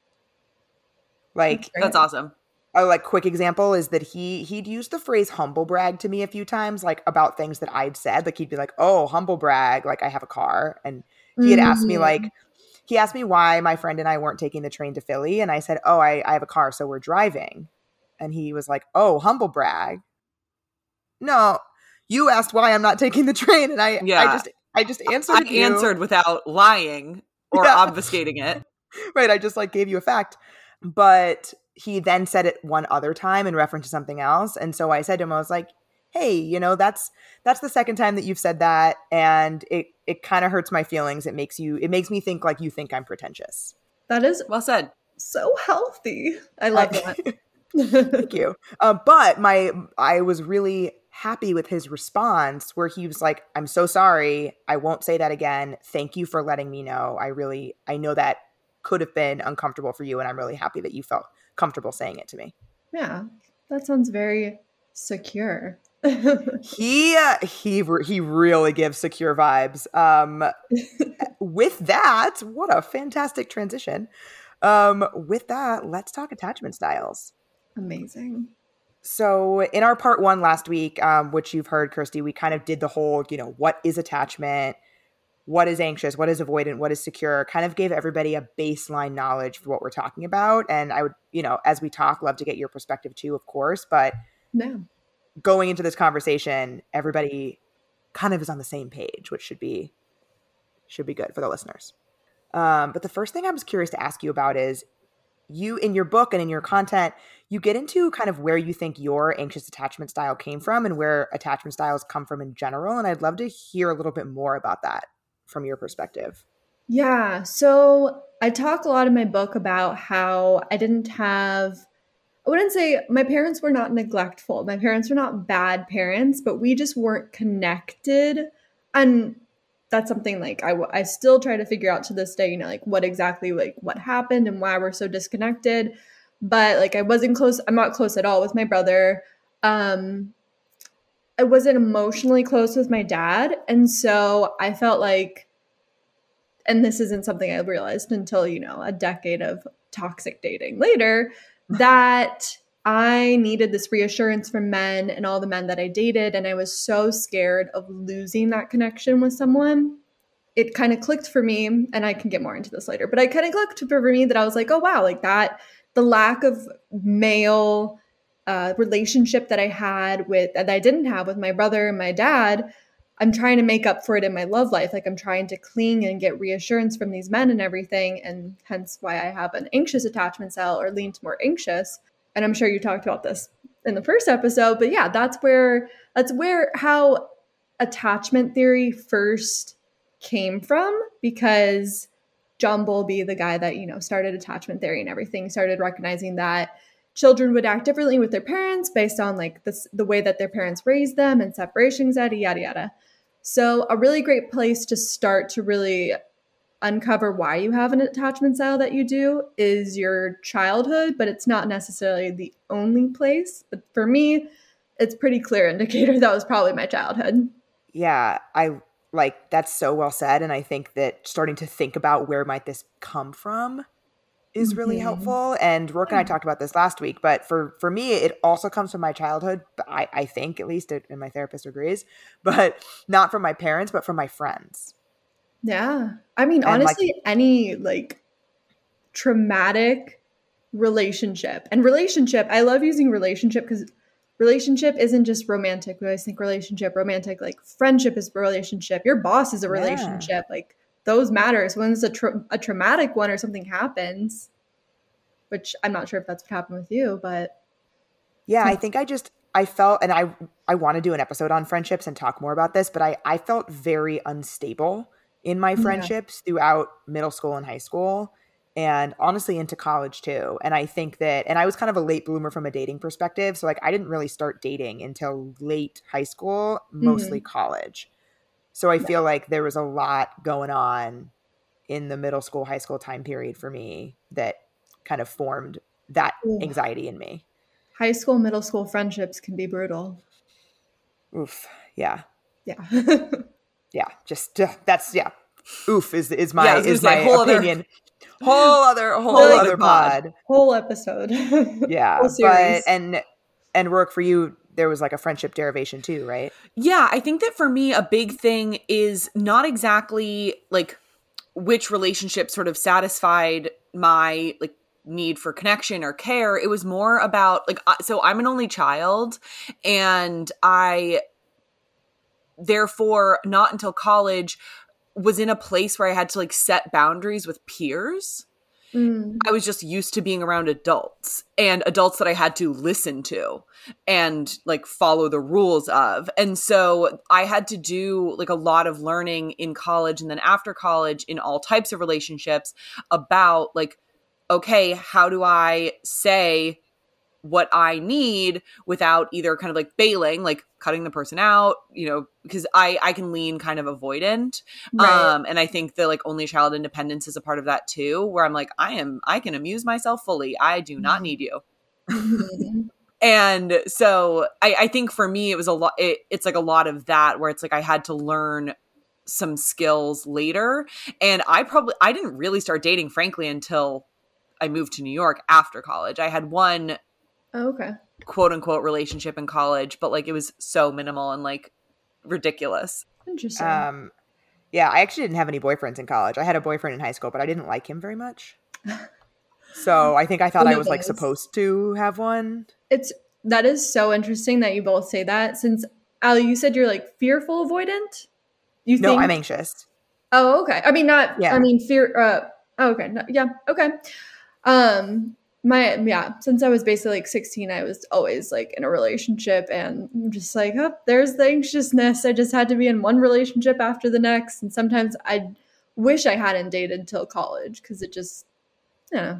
Like, that's awesome. A like quick example is that he he'd used the phrase humble brag to me a few times, like about things that I'd said. Like he'd be like, "Oh, humble brag, like I have a car," and he had mm-hmm. asked me like, he asked me why my friend and I weren't taking the train to Philly, and I said, "Oh, I, I have a car, so we're driving," and he was like, "Oh, humble brag." No, you asked why I'm not taking the train, and I yeah. I just I just answered. I you. answered without lying or yeah. obfuscating it. Right, I just like gave you a fact, but he then said it one other time in reference to something else. And so I said to him, I was like, hey, you know, that's that's the second time that you've said that, and it it kind of hurts my feelings. It makes you it makes me think like you think I'm pretentious. That is Well said. so healthy. I love I- that. Thank you. Uh, but my I was really happy with his response where he was like, I'm so sorry. I won't say that again. Thank you for letting me know. I really, I know that could have been uncomfortable for you. And I'm really happy that you felt comfortable saying it to me. Yeah, that sounds very secure. He, uh, he, he really gives secure vibes. Um, with that, what a fantastic transition. Um, with that, let's talk attachment styles. Amazing. So in our part one last week, um, which you've heard, Kirsty, we kind of did the whole, you know, what is attachment? What is anxious? What is avoidant? What is secure? Kind of gave everybody a baseline knowledge for what we're talking about. And I would, you know, as we talk, love to get your perspective too, of course. But No. going into this conversation, everybody kind of is on the same page, which should be, should be good for the listeners. Um, but the first thing I was curious to ask you about is, you in your book and in your content, you get into kind of where you think your anxious attachment style came from and where attachment styles come from in general. And I'd love to hear a little bit more about that from your perspective. Yeah. So I talk a lot in my book about how I didn't have, I wouldn't say my parents were not neglectful. My parents were not bad parents, but we just weren't connected. And that's something like I, I still try to figure out to this day, you know, like what exactly, like what happened and why we're so disconnected. But like I wasn't close. I'm not close at all with my brother. Um, I wasn't emotionally close with my dad. And so I felt like, and this isn't something I realized until, you know, a decade of toxic dating later, that I needed this reassurance from men and all the men that I dated. And I was so scared of losing that connection with someone. It kind of clicked for me, and I can get more into this later, but I kind of clicked for me that I was like, oh, wow, like that, the lack of male uh, relationship that I had with, that I didn't have with my brother and my dad, I'm trying to make up for it in my love life. Like I'm trying to cling and get reassurance from these men and everything. And hence why I have an anxious attachment style or lean to more anxious. And I'm sure you talked about this in the first episode, but yeah, that's where, that's where, how attachment theory first came from, because John Bowlby, the guy that, you know, started attachment theory and everything, started recognizing that children would act differently with their parents based on like this, the way that their parents raised them and separation anxiety, yada, yada. So a really great place to start to really uncover why you have an attachment style that you do is your childhood, but it's not necessarily the only place. But for me, it's pretty clear indicator that was probably my childhood. Yeah, I like that's so well said. And I think that starting to think about where might this come from is really mm-hmm. helpful. And Rourke and I talked about this last week, but for, for me, it also comes from my childhood. I, I think, at least, it, and my therapist agrees, but not from my parents, but from my friends. Yeah. I mean, and honestly, like, any like traumatic relationship and relationship, I love using relationship because relationship isn't just romantic. We always think relationship, romantic, like friendship is a relationship. Your boss is a relationship. Yeah. Like those matters. When it's a, tra- a traumatic one or something happens, which I'm not sure if that's what happened with you, but. Yeah, I think I just, I felt, and I, I want to do an episode on friendships and talk more about this, but I, I felt very unstable in my friendships yeah. throughout middle school and high school, and honestly into college too. And I think that, and I was kind of a late bloomer from a dating perspective. So like I didn't really start dating until late high school, mostly mm-hmm. college. So I feel like there was a lot going on in the middle school, high school time period for me that kind of formed that Ooh. anxiety in me. High school, middle school friendships can be brutal. Oof. Yeah. Yeah. Yeah. Just uh, that's, yeah. Oof is, is my, yeah, is my whole opinion. Other- Whole other, whole, whole other pod. pod. Whole episode. Yeah. Whole but, and, and Rourke, for you, there was like a friendship derivation too, right? Yeah. I think that for me, a big thing is not exactly like which relationship sort of satisfied my like need for connection or care. It was more about like, so I'm an only child, and I therefore not until college was in a place where I had to like set boundaries with peers. Mm. I was just used to being around adults and adults that I had to listen to and like follow the rules of. And so I had to do like a lot of learning in college and then after college in all types of relationships about like, okay, how do I say what I need without either kind of like bailing, like cutting the person out, you know, because I, I can lean kind of avoidant. Right. Um, and I think that like only child independence is a part of that too, where I'm like, I am, I can amuse myself fully. I do not need you. Mhm. And so I, I think for me, it was a lot, it, it's like a lot of that where it's like, I had to learn some skills later. And I probably, I didn't really start dating, frankly, until I moved to New York after college. I had one Oh, okay. quote unquote relationship in college, but like it was so minimal and like ridiculous. Interesting. Um, yeah, I actually didn't have any boyfriends in college. I had a boyfriend in high school, but I didn't like him very much. So I think I thought One I of was like those. supposed to have one. It's that is so interesting that you both say that. Since Ali, you said you're like fearful avoidant. You No, think? I'm anxious. Oh, okay. I mean, not. Yeah. I mean, fear. Uh, oh, okay. No, yeah. Okay. Um, my yeah. Since I was basically like sixteen, I was always like in a relationship, and I'm just like, oh, there's the anxiousness. I just had to be in one relationship after the next, and sometimes I wish I hadn't dated till college because it just, you know,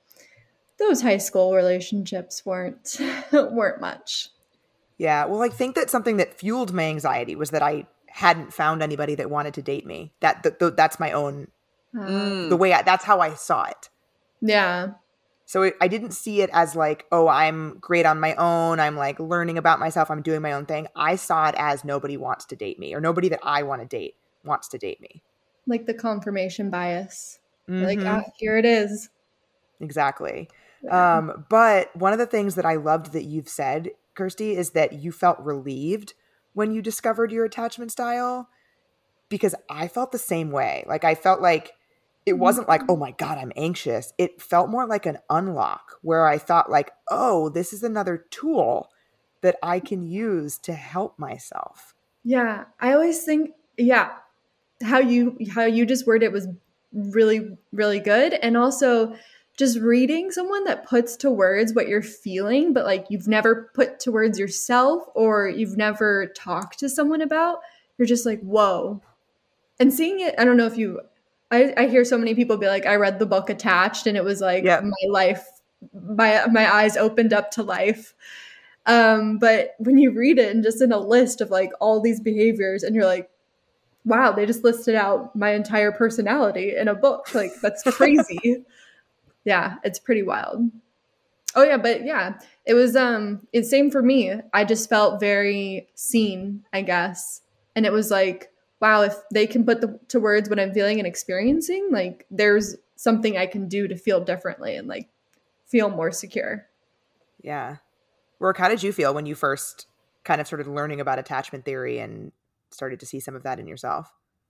those high school relationships weren't weren't much. Yeah, well, I think that something that fueled my anxiety was that I hadn't found anybody that wanted to date me. That th- th- that's my own Uh, Mm. the way I, that's how I saw it. Yeah. So it, I didn't see it as like, oh, I'm great on my own. I'm like learning about myself. I'm doing my own thing. I saw it as nobody wants to date me, or nobody that I want to date wants to date me. Like the confirmation bias. Like, Mhm. ah, here it is. Exactly. Yeah. Um, but one of the things that I loved that you've said, Kirsty, is that you felt relieved when you discovered your attachment style, because I felt the same way. Like I felt like it wasn't like, oh my God, I'm anxious. It felt more like an unlock where I thought like, oh, this is another tool that I can use to help myself. Yeah. I always think, yeah, how you how you just worded it was really, really good. And also just reading someone that puts to words what you're feeling, but like you've never put to words yourself or you've never talked to someone about, you're just like, whoa. And seeing it, I don't know if you I, I hear so many people be like, I read the book Attached and it was like Yep. my life, my my eyes opened up to life. Um, but when you read it and just in a list of like all these behaviors and you're like, wow, they just listed out my entire personality in a book. Like that's crazy. Yeah, it's pretty wild. Oh yeah, but yeah, it was um it's same for me. I just felt very seen, I guess. And it was like, wow, if they can put the, to words what I'm feeling and experiencing, like there's something I can do to feel differently and like feel more secure. Yeah. Rourke, how did you feel when you first kind of started learning about attachment theory and started to see some of that in yourself?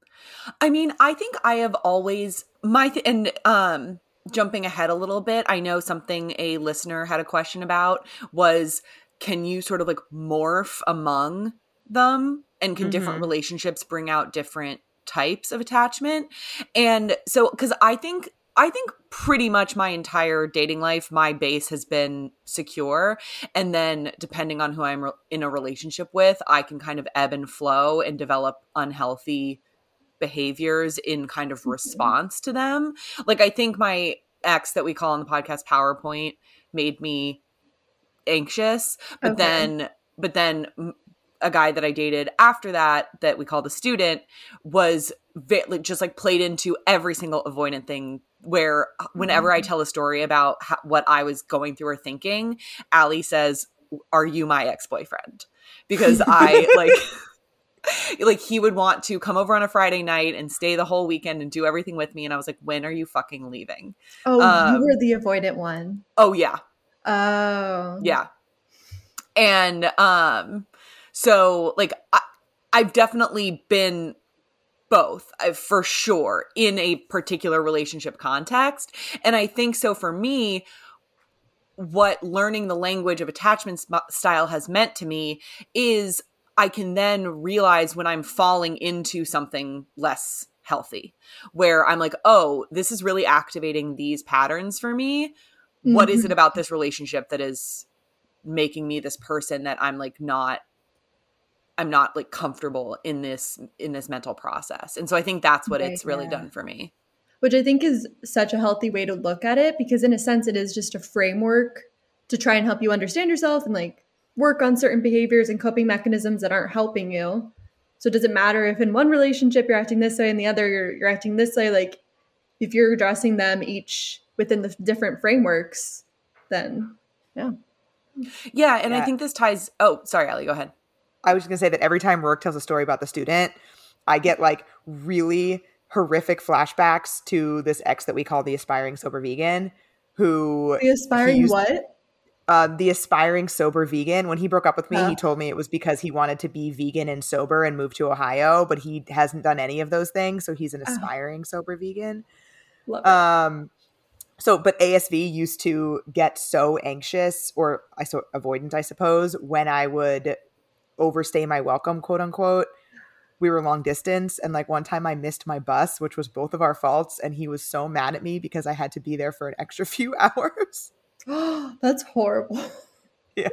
I mean, I think I have always my th- and um jumping ahead a little bit, I know something a listener had a question about was, can you sort of like morph among them, and can different Mhm. relationships bring out different types of attachment? And so, because I think I think pretty much my entire dating life, my base has been secure. And then depending on who I'm re- in a relationship with, I can kind of ebb and flow and develop unhealthy behaviors in kind of response to them. Like I think my ex that we call on the podcast PowerPoint made me anxious, but Okay. then but then a guy that I dated after that that we call the student was ve- like, just like played into every single avoidant thing, where whenever I tell a story about how, what I was going through or thinking, Ali says, "Are you my ex-boyfriend?" Because I like like he would want to come over on a Friday night and stay the whole weekend and do everything with me. And I was like, when are you fucking leaving? Oh, Um, you were the avoidant one. Oh yeah. Oh. Yeah. And um, so like I, I've definitely been both uh, for sure in a particular relationship context. And I think so for me, what learning the language of attachment sp- style has meant to me is I can then realize when I'm falling into something less healthy, where I'm like, oh, this is really activating these patterns for me. What Mm-hmm. is it about this relationship that is making me this person that I'm like not, I'm not like comfortable in this, in this mental process. And so I think that's what Right, it's really yeah. done for me. Which I think is such a healthy way to look at it, because in a sense it is just a framework to try and help you understand yourself and like work on certain behaviors and coping mechanisms that aren't helping you. So it doesn't matter if in one relationship you're acting this way and the other you're, you're acting this way. Like if you're addressing them each within the different frameworks, then yeah. Yeah. And Yeah. I think this ties, oh, sorry, Allie, go ahead. I was just going to say that every time Rourke tells a story about the student, I get like really horrific flashbacks to this ex that we call the aspiring sober vegan, who The aspiring he used- what? uh, the aspiring sober vegan. When he broke up with me, Huh. he told me it was because he wanted to be vegan and sober and move to Ohio, but he hasn't done any of those things. So he's an Oh. aspiring sober vegan. Love it. Um, so, but A S V used to get so anxious or I so avoidant, I suppose, when I would overstay my welcome, quote unquote. We were long distance, and like one time I missed my bus, which was both of our faults, and he was so mad at me because I had to be there for an extra few hours. That's horrible. Yeah.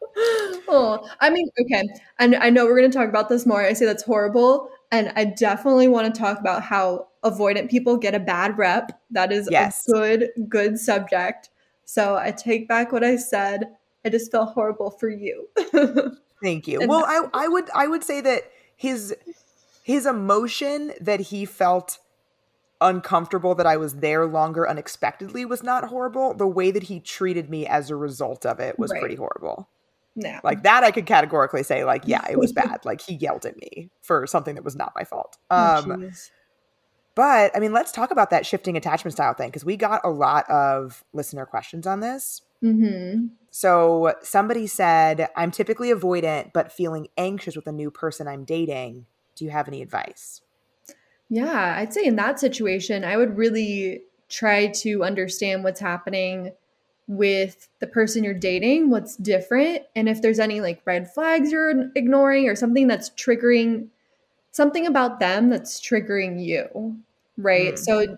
Oh, I mean, okay. And I know we're going to talk about this more. I say that's horrible. And I definitely want to talk about how avoidant people get a bad rep. That is Yes. a good, good subject. So I take back what I said. I just feel horrible for you. Thank you. And Well, I, I would I would say that his his emotion that he felt uncomfortable that I was there longer unexpectedly was not horrible. The way that he treated me as a result of it was Right. pretty horrible. No. Like that I could categorically say, like, yeah, it was bad. Like he yelled at me for something that was not my fault. Oh, Um jeez. but I mean, let's talk about that shifting attachment style thing, because we got a lot of listener questions on this. Mm-hmm. So somebody said, I'm typically avoidant, but feeling anxious with a new person I'm dating. Do you have any advice? Yeah, I'd say in that situation, I would really try to understand what's happening with the person you're dating, what's different, and if there's any like red flags you're ignoring or something that's triggering something about them that's triggering you, right? Mm. So,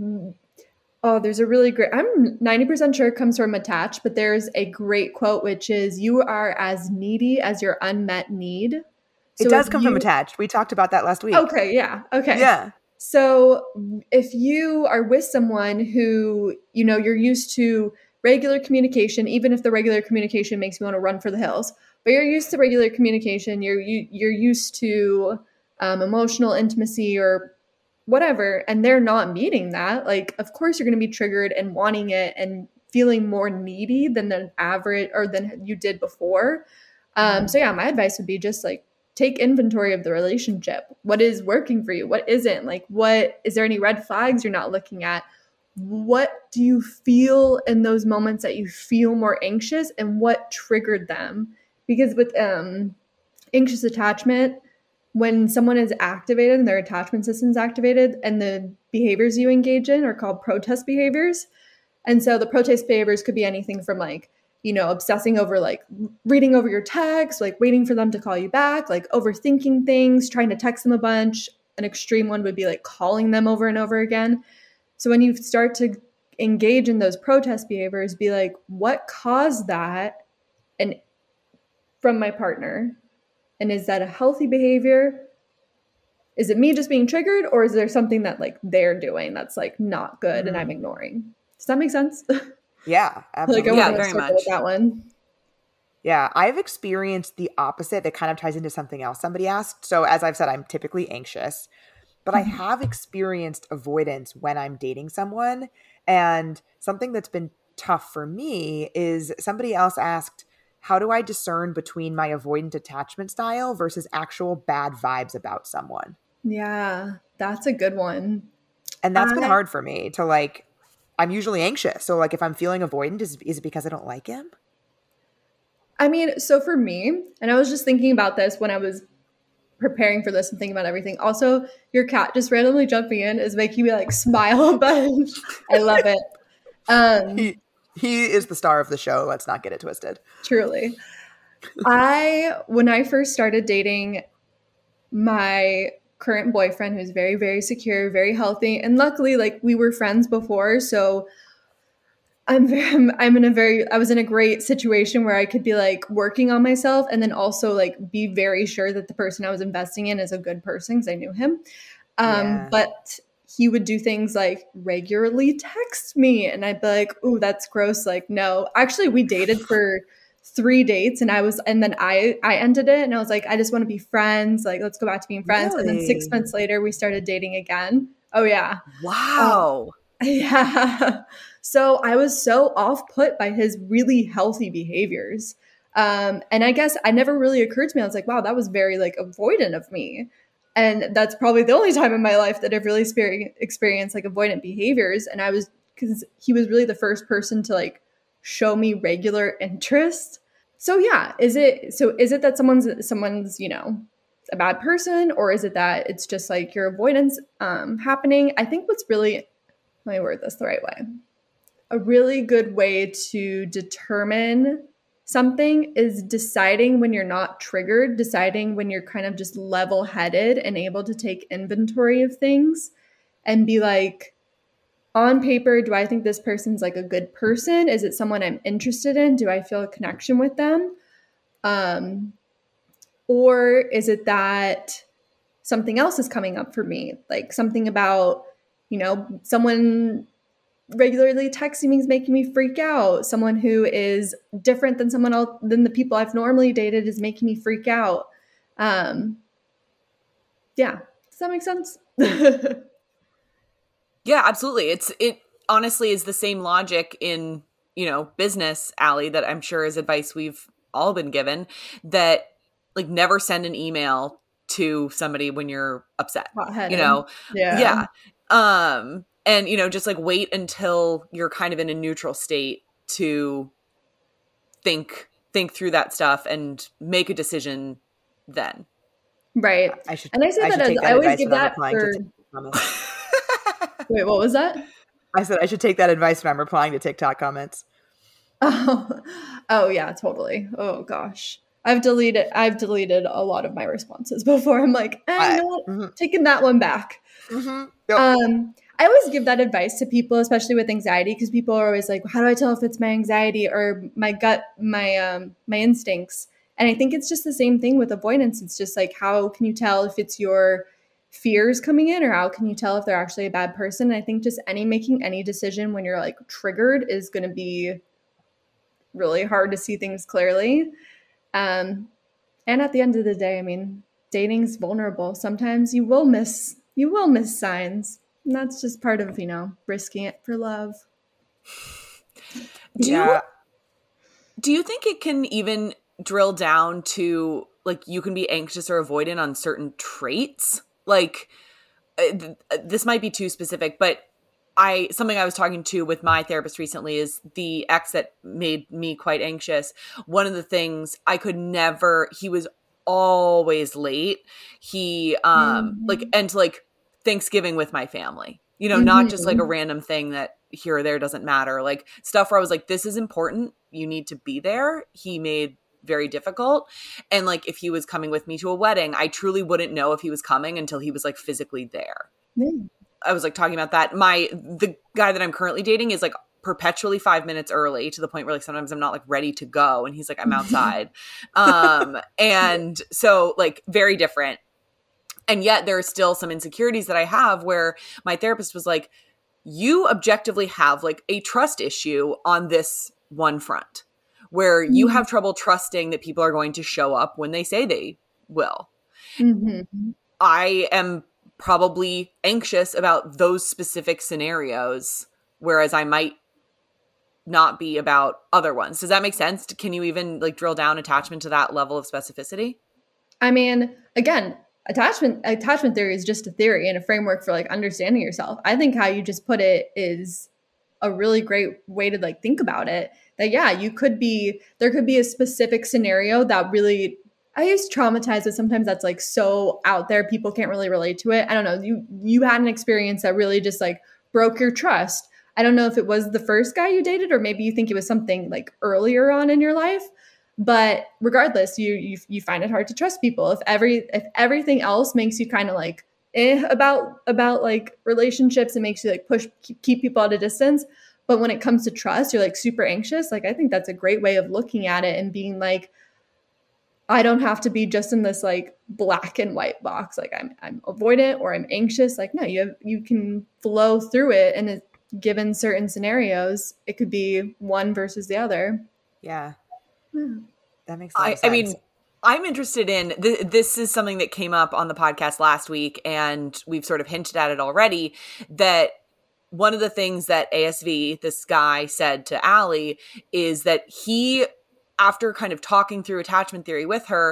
oh, there's a really great, I'm ninety percent sure it comes from Attached, but there's a great quote, which is, you are as needy as your unmet need. It So does if come from you- Attached. We talked about that last week. Okay, yeah, okay. Yeah. So if you are with someone who, you know, you're used to regular communication, even if the regular communication makes you want to run for the hills, but you're used to regular communication, you're you, you're used to um, emotional intimacy or whatever, and they're not meeting that, like, of course you're going to be triggered and wanting it and feeling more needy than the average or than you did before. Um, so yeah, my advice would be just like, take inventory of the relationship. What is working for you? What isn't? Like, what is there any red flags you're not looking at? What do you feel in those moments that you feel more anxious, and what triggered them? Because with um, anxious attachment, when someone is activated and their attachment system is activated, and the behaviors you engage in are called protest behaviors. And so the protest behaviors could be anything from like, you know, obsessing over like reading over your text, like waiting for them to call you back, like overthinking things, trying to text them a bunch. An extreme one would be like calling them over and over again. So when you start to engage in those protest behaviors, be like, what caused that? And from my partner? And is that a healthy behavior? Is it me just being triggered, or is there something that like they're doing that's like not good and I'm ignoring? Does that make sense? Yeah, absolutely. Like, I Yeah, want to very circle much. with that one. Yeah, I've experienced the opposite that kind of ties into something else somebody asked. So as I've said, I'm typically anxious, but I have experienced avoidance when I'm dating someone. And something that's been tough for me is somebody else asked, how do I discern between my avoidant attachment style versus actual bad vibes about someone? Yeah, that's a good one. And that's been I- hard for me to like, I'm usually anxious. So like if I'm feeling avoidant, is, is it because I don't like him? I mean, so for me, and I was just thinking about this when I was preparing for this and thinking about everything. Also, your cat just randomly jumping in is making me like smile a bunch. I love it. Um, He, he is the star of the show. Let's not get it twisted. Truly. I, when I first started dating my current boyfriend who's very, very secure, very healthy. And luckily, like we were friends before. So I'm very, I'm in a very, I was in a great situation where I could be like working on myself and then also like be very sure that the person I was investing in is a good person because I knew him. Um, Yeah. But he would do things like regularly text me and I'd be like, ooh, that's gross. Like, no, actually we dated for three dates and I was, and then I, I ended it and I was like, I just want to be friends. Like, let's go back to being friends. And then six Really? months later we started dating again. Oh yeah. Wow. Yeah. So I was so off put by his really healthy behaviors. Um, and I guess I never really occurred to me. I was like, wow, that was very like avoidant of me. And that's probably the only time in my life that I've really spe- experienced like avoidant behaviors. And I was, because he was really the first person to like show me regular interest. So yeah, is it, so is it that someone's, someone's, you know, a bad person, or is it that it's just like your avoidance um, happening? I think what's really, let me word this the right way. A really good way to determine something is deciding when you're not triggered, deciding when you're kind of just level-headed and able to take inventory of things and be like, on paper, do I think this person's like a good person? Is it someone I'm interested in? Do I feel a connection with them? Um, or is it that something else is coming up for me? Like something about, you know, someone regularly texting me is making me freak out. Someone who is different than someone else, than the people I've normally dated, is making me freak out. Um, yeah. Does that make sense? Yeah, absolutely. It's it honestly is the same logic in, you know, business, Allie, that I'm sure is advice we've all been given, that like never send an email to somebody when you're upset. Hot-headed. You know? Yeah. Yeah. Um, and you know, just like wait until you're kind of in a neutral state to think think through that stuff and make a decision then. Right. I should, And I say I that should as take that I always advice give when I'm that replying for. to TikTok comments. Wait, what was that? I said I should take that advice when I'm replying to TikTok comments. Oh, oh yeah, totally. Oh gosh. I've deleted I've deleted a lot of my responses before. I'm like, eh, you know what? Mm-hmm. Taking that one back. Mm-hmm. Yep. Um, I always give that advice to people, especially with anxiety, because people are always like, how do I tell if it's my anxiety or my gut, my um my instincts? And I think it's just the same thing with avoidance. It's just like, how can you tell if it's your fears coming in, or how can you tell if they're actually a bad person? And I think just any making any decision when you're like triggered is going to be really hard to see things clearly. Um, and at the end of the day, I mean, dating's vulnerable. Sometimes you will miss you will miss signs. And that's just part of, you know, risking it for love. Do Yeah. you do you think it can even drill down to like you can be anxious or avoidant on certain traits? Like uh, th- this might be too specific, but I something I was talking to with my therapist recently is the ex that made me quite anxious. One of the things I could never, he was always late. He um Mm-hmm. like and like Thanksgiving with my family. You know, mm-hmm. not just like a Mhm. random thing that here or there doesn't matter. Like stuff where I was like, this is important. You need to be there. He made very difficult. And like if he was coming with me to a wedding, I truly wouldn't know if he was coming until he was like physically there. Yeah. I was like talking about that. My the guy that I'm currently dating is like perpetually five minutes early to the point where like sometimes I'm not like ready to go, and he's like, I'm outside. um, and so like very different. And yet there are still some insecurities that I have where my therapist was like, you objectively have like a trust issue on this one front where you Mhm. have trouble trusting that people are going to show up when they say they will. Mm-hmm. I am probably anxious about those specific scenarios, whereas I might not be about other ones. Does that make sense? Can you even like drill down attachment to that level of specificity? I mean, again, attachment attachment theory is just a theory and a framework for like understanding yourself. I think how you just put it is a really great way to like think about it. That yeah, you could be there could be a specific scenario that really, I use traumatized, but sometimes that's like so out there people can't really relate to it. I don't know. You you had an experience that really just like broke your trust. I don't know if it was the first guy you dated, or maybe you think it was something like earlier on in your life. But regardless, you you you find it hard to trust people. If every if everything else makes you kind of like eh about about like relationships. It makes you like push keep, keep people at a distance. But when it comes to trust, you're like super anxious. Like I think that's a great way of looking at it and being like, I don't have to be just in this like black and white box. Like I'm I'm avoidant or I'm anxious. Like no, you have, you can flow through it, and it, given certain scenarios, it could be one versus the other. Yeah, Hmm. that makes sense. I, I mean, I'm interested in th- this is something that came up on the podcast last week, and we've sort of hinted at it already, that one of the things that A S V, this guy, said to Allie is that he, after kind of talking through attachment theory with her,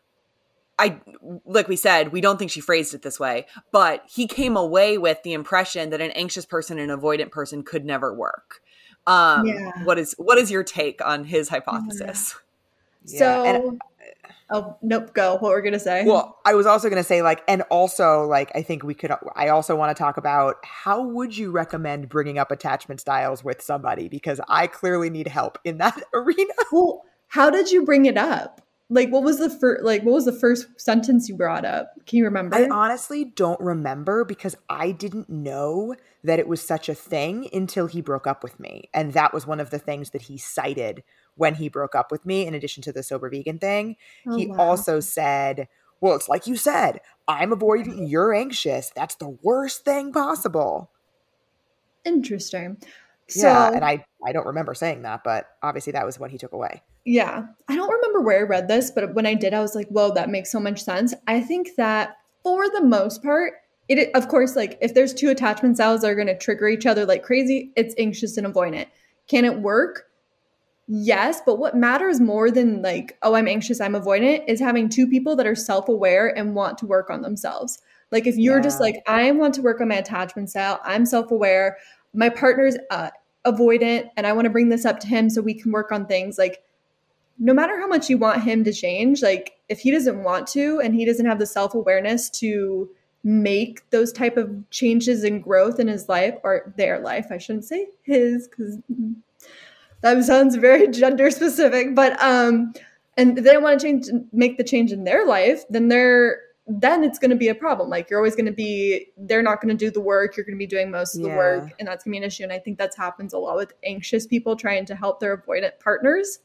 I, like we said, we don't think she phrased it this way, but he came away with the impression that an anxious person and an avoidant person could never work. Um, Yeah. What is, what is your take on his hypothesis? Yeah. Yeah, So, and- oh nope, go. What we're gonna say? Well, I was also going to say, like, and also, like, I think we could, I also want to talk about how would you recommend bringing up attachment styles with somebody? Because I clearly need help in that arena. Well, how did you bring it up? Like, what was the first? Like, what was the first sentence you brought up? Can you remember? I honestly don't remember because I didn't know that it was such a thing until he broke up with me. And that was one of the things that he cited when he broke up with me, in addition to the sober vegan thing. Oh, he wow. also said, well, it's like you said, I'm avoidant, you're anxious. That's the worst thing possible. Interesting. So, Yeah, and I, I don't remember saying that, but obviously that was what he took away. yeah, I don't remember where I read this, but when I did, I was like, whoa, that makes so much sense. I think that for the most part, it, of course, like if there's two attachment styles that are going to trigger each other like crazy, it's anxious and avoidant. Can it work? Yes, but what matters more than like, oh, I'm anxious, I'm avoidant, is having two people that are self-aware and want to work on themselves. Like if you're just Yeah. like, I want to work on my attachment style, I'm self-aware, my partner's uh, avoidant, and I want to bring this up to him so we can work on things. Like no matter how much you want him to change, like if he doesn't want to and he doesn't have the self-awareness to make those type of changes and growth in his life, or their life, I shouldn't say his, because that sounds very gender specific, but um, and they don't want to change, make the change in their life, then they're, then it's going to be a problem. Like you're always going to be, they're not going to do the work. You're going to be doing most of the Yeah. work, and that's going to be an issue. And I think that happens a lot with anxious people trying to help their avoidant partners.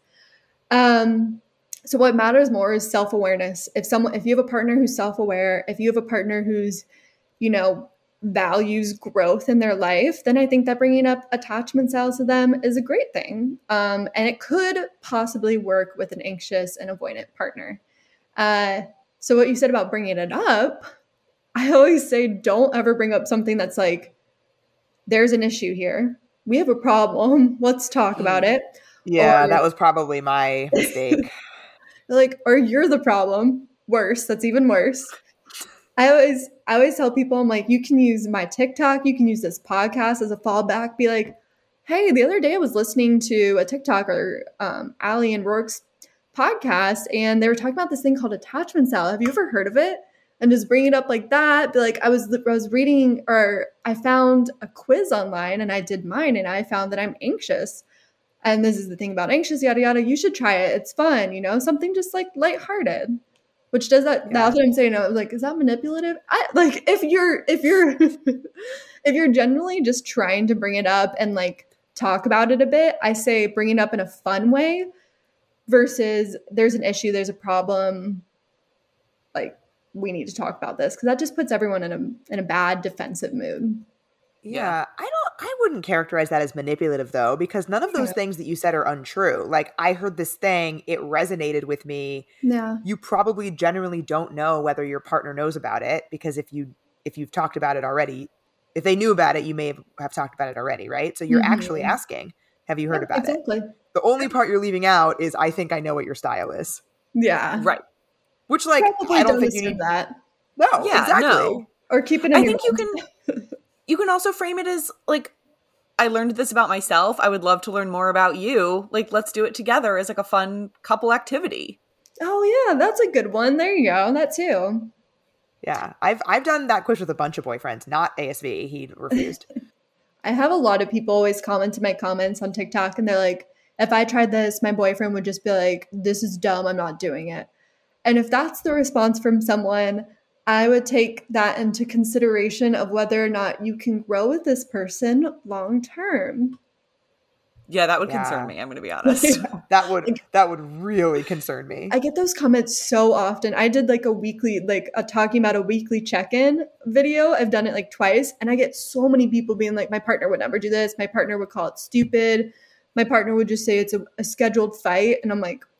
Um, so what matters more is self-awareness. If someone, if you have a partner who's self-aware, if you have a partner who's, you know, values growth in their life, then I think that bringing up attachment styles to them is a great thing. Um, and it could possibly work with an anxious and avoidant partner. Uh, so what you said about bringing it up, I always say don't ever bring up something that's like, there's an issue here. We have a problem. Let's talk about it. Yeah, Or- that was probably my mistake. Like, or you're the problem. Worse. That's even worse. I always, I always tell people, I'm like, you can use my TikTok, you can use this podcast as a fallback. Be like, hey, the other day I was listening to a TikTok or um, Allie and Rourke's podcast, and they were talking about this thing called attachment style. Have you ever heard of it? And just bring it up like that. Be like, I was, I was reading, or I found a quiz online, and I did mine, and I found that I'm anxious. And this is the thing about anxious, yada yada. You should try it. It's fun, you know, something just like lighthearted. Which does that? Yeah. That's what I'm saying. I was like, is that manipulative? I like if you're if you're if you're generally just trying to bring it up and like talk about it a bit, I say bring it up in a fun way versus there's an issue, there's a problem. Like we need to talk about this because that just puts everyone in a in a bad defensive mood. Yeah, I don't I wouldn't characterize that as manipulative though, because none of those Yeah. things that you said are untrue. Like I heard this thing, it resonated with me. Yeah. You probably generally don't know whether your partner knows about it, because if you if you've talked about it already, if they knew about it, you may have, have talked about it already, right? So you're Mhm. actually asking, have you heard Yeah, about it? exactly. The only part you're leaving out is I think I know what your style is. Yeah. Right. Which like Probably I don't don't think you assume need that. No, Yeah, exactly. no. Or keep it in I your think you can you can also frame it as like, I learned this about myself. I would love to learn more about you. Like, let's do it together as like a fun couple activity. Oh yeah, that's a good one. There you go. That too. Yeah. I've I've done that quiz with a bunch of boyfriends, not A S V. He refused. I have a lot of people always comment to my comments on TikTok, and they're like, if I tried this, my boyfriend would just be like, this is dumb, I'm not doing it. And if that's the response from someone, I would take that into consideration of whether or not you can grow with this person long term. Yeah, that would Yeah. concern me. I'm going to be honest. That would that would really concern me. I get those comments so often. I did like a weekly, like a talking about a weekly check-in video. I've done it like twice, and I get so many people being like, my partner would never do this. My partner would call it stupid. My partner would just say it's a, a scheduled fight. And I'm like,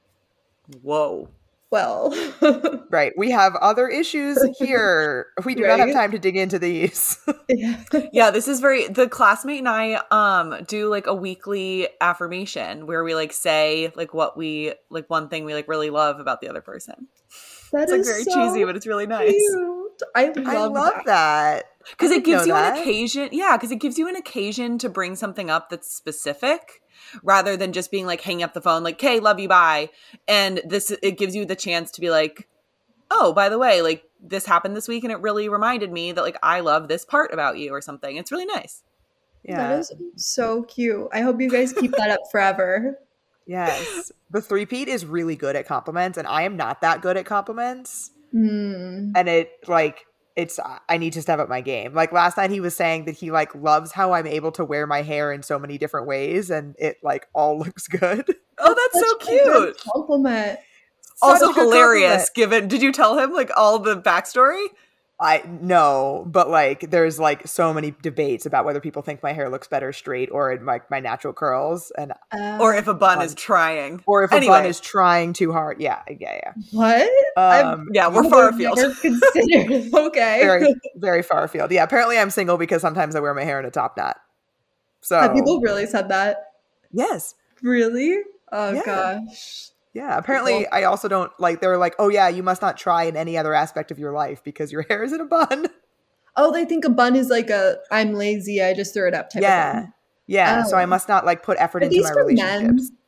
Whoa. well. Right. We have other issues here. We do not have Right? time to dig into these. Yeah. Yeah, this is very the classmate and I um do like a weekly affirmation where we like say like what we like one thing we like really love about the other person. That It's like is very so cheesy, but it's really nice. cute. I love, I love that. that. Because I it didn't gives know you that. an occasion. Yeah, because it gives you an occasion to bring something up that's specific rather than just being like hanging up the phone, like, hey, love you, bye. And this, it gives you the chance to be like, oh, by the way, like this happened this week and it really reminded me that like I love this part about you or something. It's really nice. Yeah. That is so cute. I hope you guys keep that up forever. Yes. The three-peat is really good at compliments, and I am not that good at compliments. Mm. And it like it's I need to step up my game. Like last night he was saying that he like loves how I'm able to wear my hair in so many different ways, and it like all looks good. Oh, that's so Such a good cute. compliment. Also Such a good hilarious. compliment. Given, did you tell him like all the backstory? I no, but like there's like so many debates about whether people think my hair looks better straight or in like my natural curls, and Uh, Or if a bun Fun. is trying. or if a Anyway. bun is trying too hard. Yeah, yeah, what? yeah. I've Um, Yeah, we're never- far afield. never considered. Okay. very very far afield. Yeah, apparently I'm single because sometimes I wear my hair in a top knot. So Have people really said that? yes. Really? Oh Yeah. gosh. Yeah, apparently People- I also don't like they're like, "Oh yeah, you must not try in any other aspect of your life because your hair is in a bun." Oh, they think a bun is like a I'm lazy, I just throw it up type of Yeah. thing. Yeah, so I Oh. must not like put effort Are into these my for relationships. men?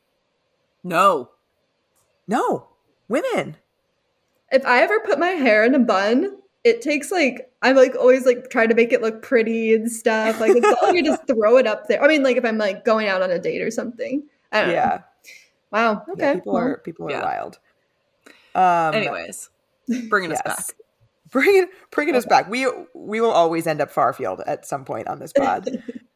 No. No. Women. If I ever put my hair in a bun, it takes like I'm like always like trying to make it look pretty and stuff. Like it's not like I just throw it up there. I mean, like if I'm like going out on a date or something. I don't know. Yeah. Wow. Yeah, Okay. people well, are people are yeah. wild. Um Anyways, bringing us yes. back. Bringing bringing us back. We we will always end up far field at some point on this pod.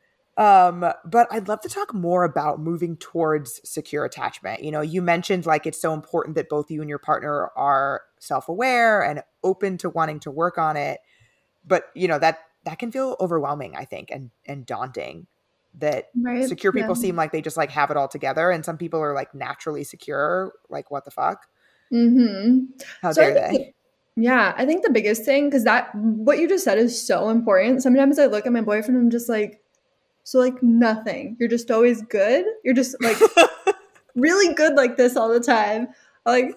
Um, but I'd love to talk more about moving towards secure attachment. You know, you mentioned like it's so important that both you and your partner are self-aware and open to wanting to work on it. But, you know, that that can feel overwhelming, I think, and and daunting. That Right. secure people Yeah. seem like they just like have it all together, and some people are like naturally secure. Like, what the fuck? Mm-hmm. How So I dare think they? the- yeah, I think the biggest thing, because that what you just said is so important. Sometimes I look at my boyfriend and I'm just like, so like nothing. You're just always good. You're just like really good like this all the time. Like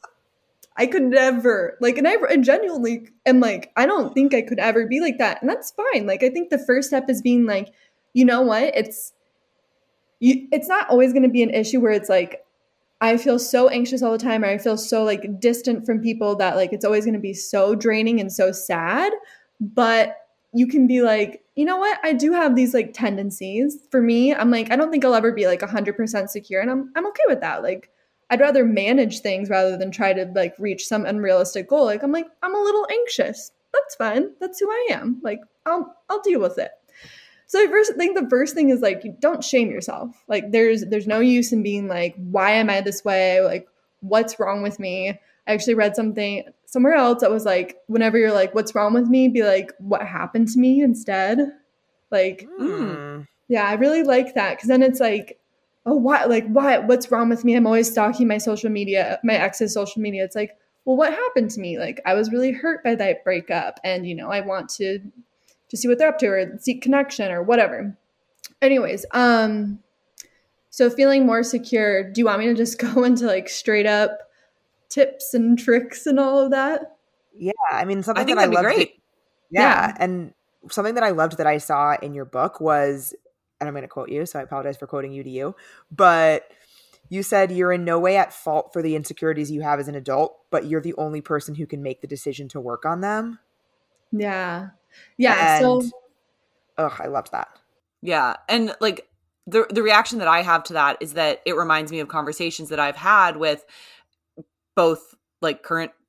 I could never like, and I and genuinely am like, I don't think I could ever be like that, and that's fine. Like I think the first step is being like, you know what? It's you. It's not always going to be an issue where it's like I feel so anxious all the time, or I feel so like distant from people that like it's always going to be so draining and so sad. But you can be like, you know what? I do have these like tendencies. For me, I'm like, I don't think I'll ever be like one hundred percent secure, and I'm I'm okay with that. Like I'd rather manage things rather than try to like reach some unrealistic goal. Like I'm like, I'm a little anxious. That's fine. That's who I am. Like I'll I'll deal with it. So I first think the first thing is like, don't shame yourself. Like there's there's no use in being like, why am I this way? Like what's wrong with me? I actually read something somewhere else that was like, whenever you're like, what's wrong with me? Be like, what happened to me instead? Like, Hmm. yeah, I really like that, because then it's like, oh, why? Like, why? What's wrong with me? I'm always stalking my social media, my ex's social media. It's like, well, what happened to me? Like, I was really hurt by that breakup, and you know, I want to to see what they're up to or seek connection or whatever. Anyways, um, so feeling more secure. Do you want me to just go into like straight up tips and tricks and all of that? Yeah, I mean, something I think that I that'd be loved. great. that- yeah, Yeah. and something that I loved that I saw in your book was, and I'm going to quote you, so I apologize for quoting you to you, but you said you're in no way at fault for the insecurities you have as an adult, but you're the only person who can make the decision to work on them. Yeah. Yeah. So And- Ugh, I loved that. Yeah. And like the the reaction that I have to that is that it reminds me of conversations that I've had with both like current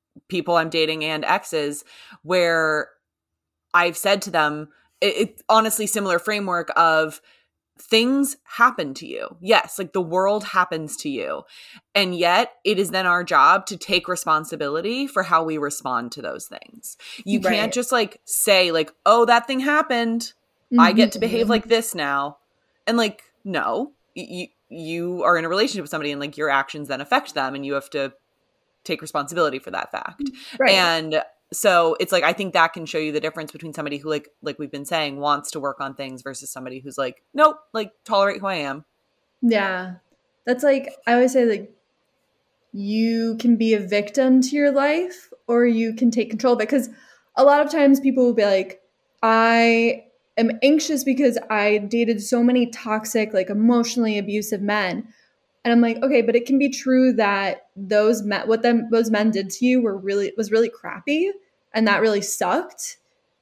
people I'm dating and exes, where I've said to them, it, it honestly similar framework of things happen to you. Yes, like the world happens to you. And yet it is then our job to take responsibility for how we respond to those things. You Right. can't just like say like, oh, that thing happened. I get to behave like this now. And like, no, you, you are in a relationship with somebody and like your actions then affect them and you have to take responsibility for that fact. Right. And so it's like, I think that can show you the difference between somebody who like, like we've been saying, wants to work on things versus somebody who's like, nope, like tolerate who I am. Yeah. That's like, I always say like, you can be a victim to your life or you can take control of it. Because a lot of times people will be like, I am anxious because I dated so many toxic, like emotionally abusive men. And I'm like, okay, but it can be true that those men, what them those men did to you were really was really crappy, and that really sucked.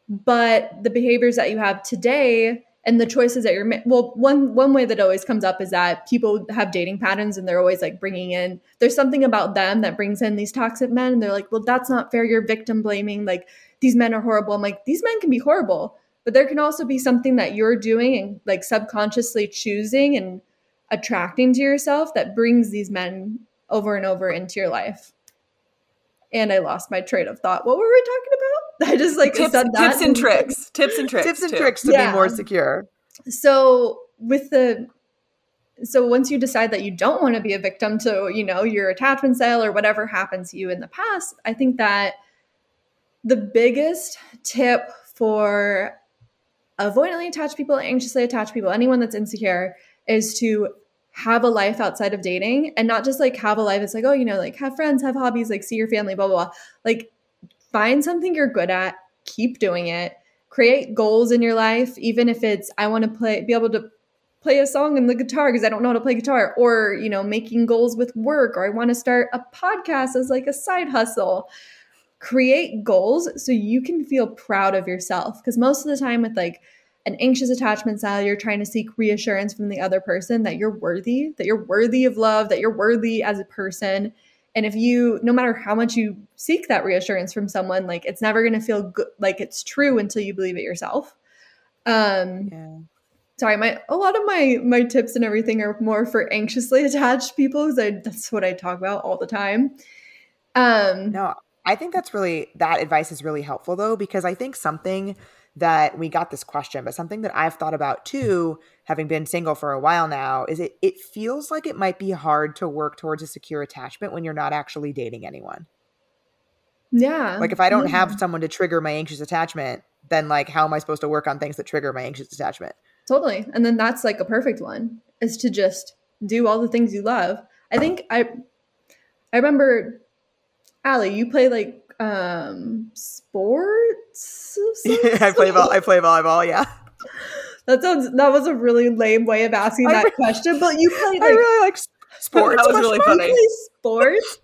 But the behaviors that you have today and the choices that you're ma- well, one one way that always comes up is that people have dating patterns, and they're always like bringing in. There's something about them that brings in these toxic men, and they're like, well, that's not fair. You're victim blaming. Like these men are horrible. I'm like, these men can be horrible, but there can also be something that you're doing and like subconsciously choosing and attracting to yourself that brings these men over and over into your life. And I lost my train of thought. What were we talking about? I just like tips, said that. Tips and tricks. Tips and tricks. Tips and too. tricks to Yeah. be more secure. So with the, so once you decide that you don't want to be a victim to, you know, your attachment style or whatever happened to you in the past, I think that the biggest tip for avoidantly attached people, anxiously attached people, anyone that's insecure, is to have a life outside of dating and not just like have a life. It's like, oh, you know, like have friends, have hobbies, like see your family, blah, blah, blah. Like find something you're good at, keep doing it, create goals in your life. Even if it's, I want to play, be able to play a song on the guitar because I don't know how to play guitar, or, you know, making goals with work, or I want to start a podcast as like a side hustle. Create goals so you can feel proud of yourself. Because most of the time with like an anxious attachment style, you're trying to seek reassurance from the other person that you're worthy, that you're worthy of love, that you're worthy as a person. And if you, no matter how much you seek that reassurance from someone, like it's never going to feel good, like it's true until you believe it yourself. Um, Yeah. Sorry, my a lot of my my tips and everything are more for anxiously attached people because I that's what I talk about all the time. Um, No, I think that's really, that advice is really helpful though, because I think something that we got this question, but something that I've thought about too, having been single for a while now, is it, it feels like it might be hard to work towards a secure attachment when you're not actually dating anyone. yeah. Like if I don't yeah. have someone to trigger my anxious attachment, then like how am I supposed to work on things that trigger my anxious attachment? Totally. And then that's like a perfect one, is to just do all the things you love. I think I I remember, Allie, you play like um sports of some I play vol- sort? I play volleyball, yeah. That sounds that was a really lame way of asking I that re- question, but you play I like really like s- sports. That was Question really mark? funny. you play sports.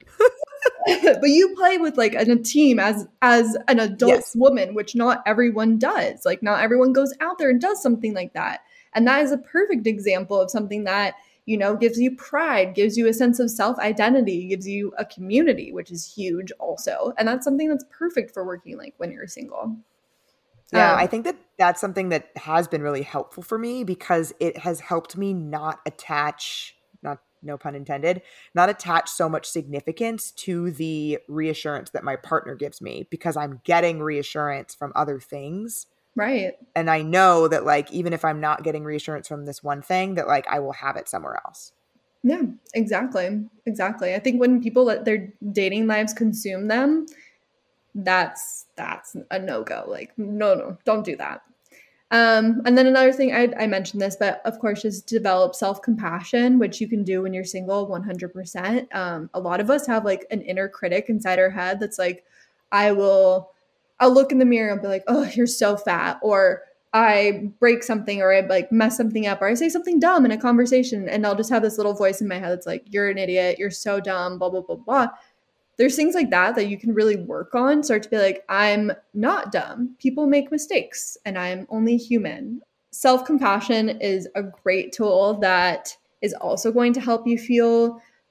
But you play with like an, a team as as an adult Yes. woman, which not everyone does. Like not everyone goes out there and does something like that. And that is a perfect example of something that, you know, gives you pride, gives you a sense of self-identity, gives you a community, which is huge also. And that's something that's perfect for working like when you're single. Yeah, Um, I think that that's something that has been really helpful for me because it has helped me not attach, not no pun intended, not attach so much significance to the reassurance that my partner gives me because I'm getting reassurance from other things. Right. And I know that like even if I'm not getting reassurance from this one thing, that like I will have it somewhere else. Yeah, exactly. Exactly. I think when people let their dating lives consume them, that's that's a no-go. Like, no, no, don't do that. Um, and then another thing, I, I mentioned this, but of course, just develop self-compassion, which you can do when you're single one hundred percent. Um, a lot of us have like an inner critic inside our head that's like, I will, I'll look in the mirror and be like, oh, you're so fat. Or I break something, or I like mess something up, or I say something dumb in a conversation. And I'll just have this little voice in my head that's like, you're an idiot. You're so dumb, blah, blah, blah, blah. There's things like that that you can really work on. Start to be like, I'm not dumb. People make mistakes and I'm only human. Self-compassion is a great tool that is also going to help you feel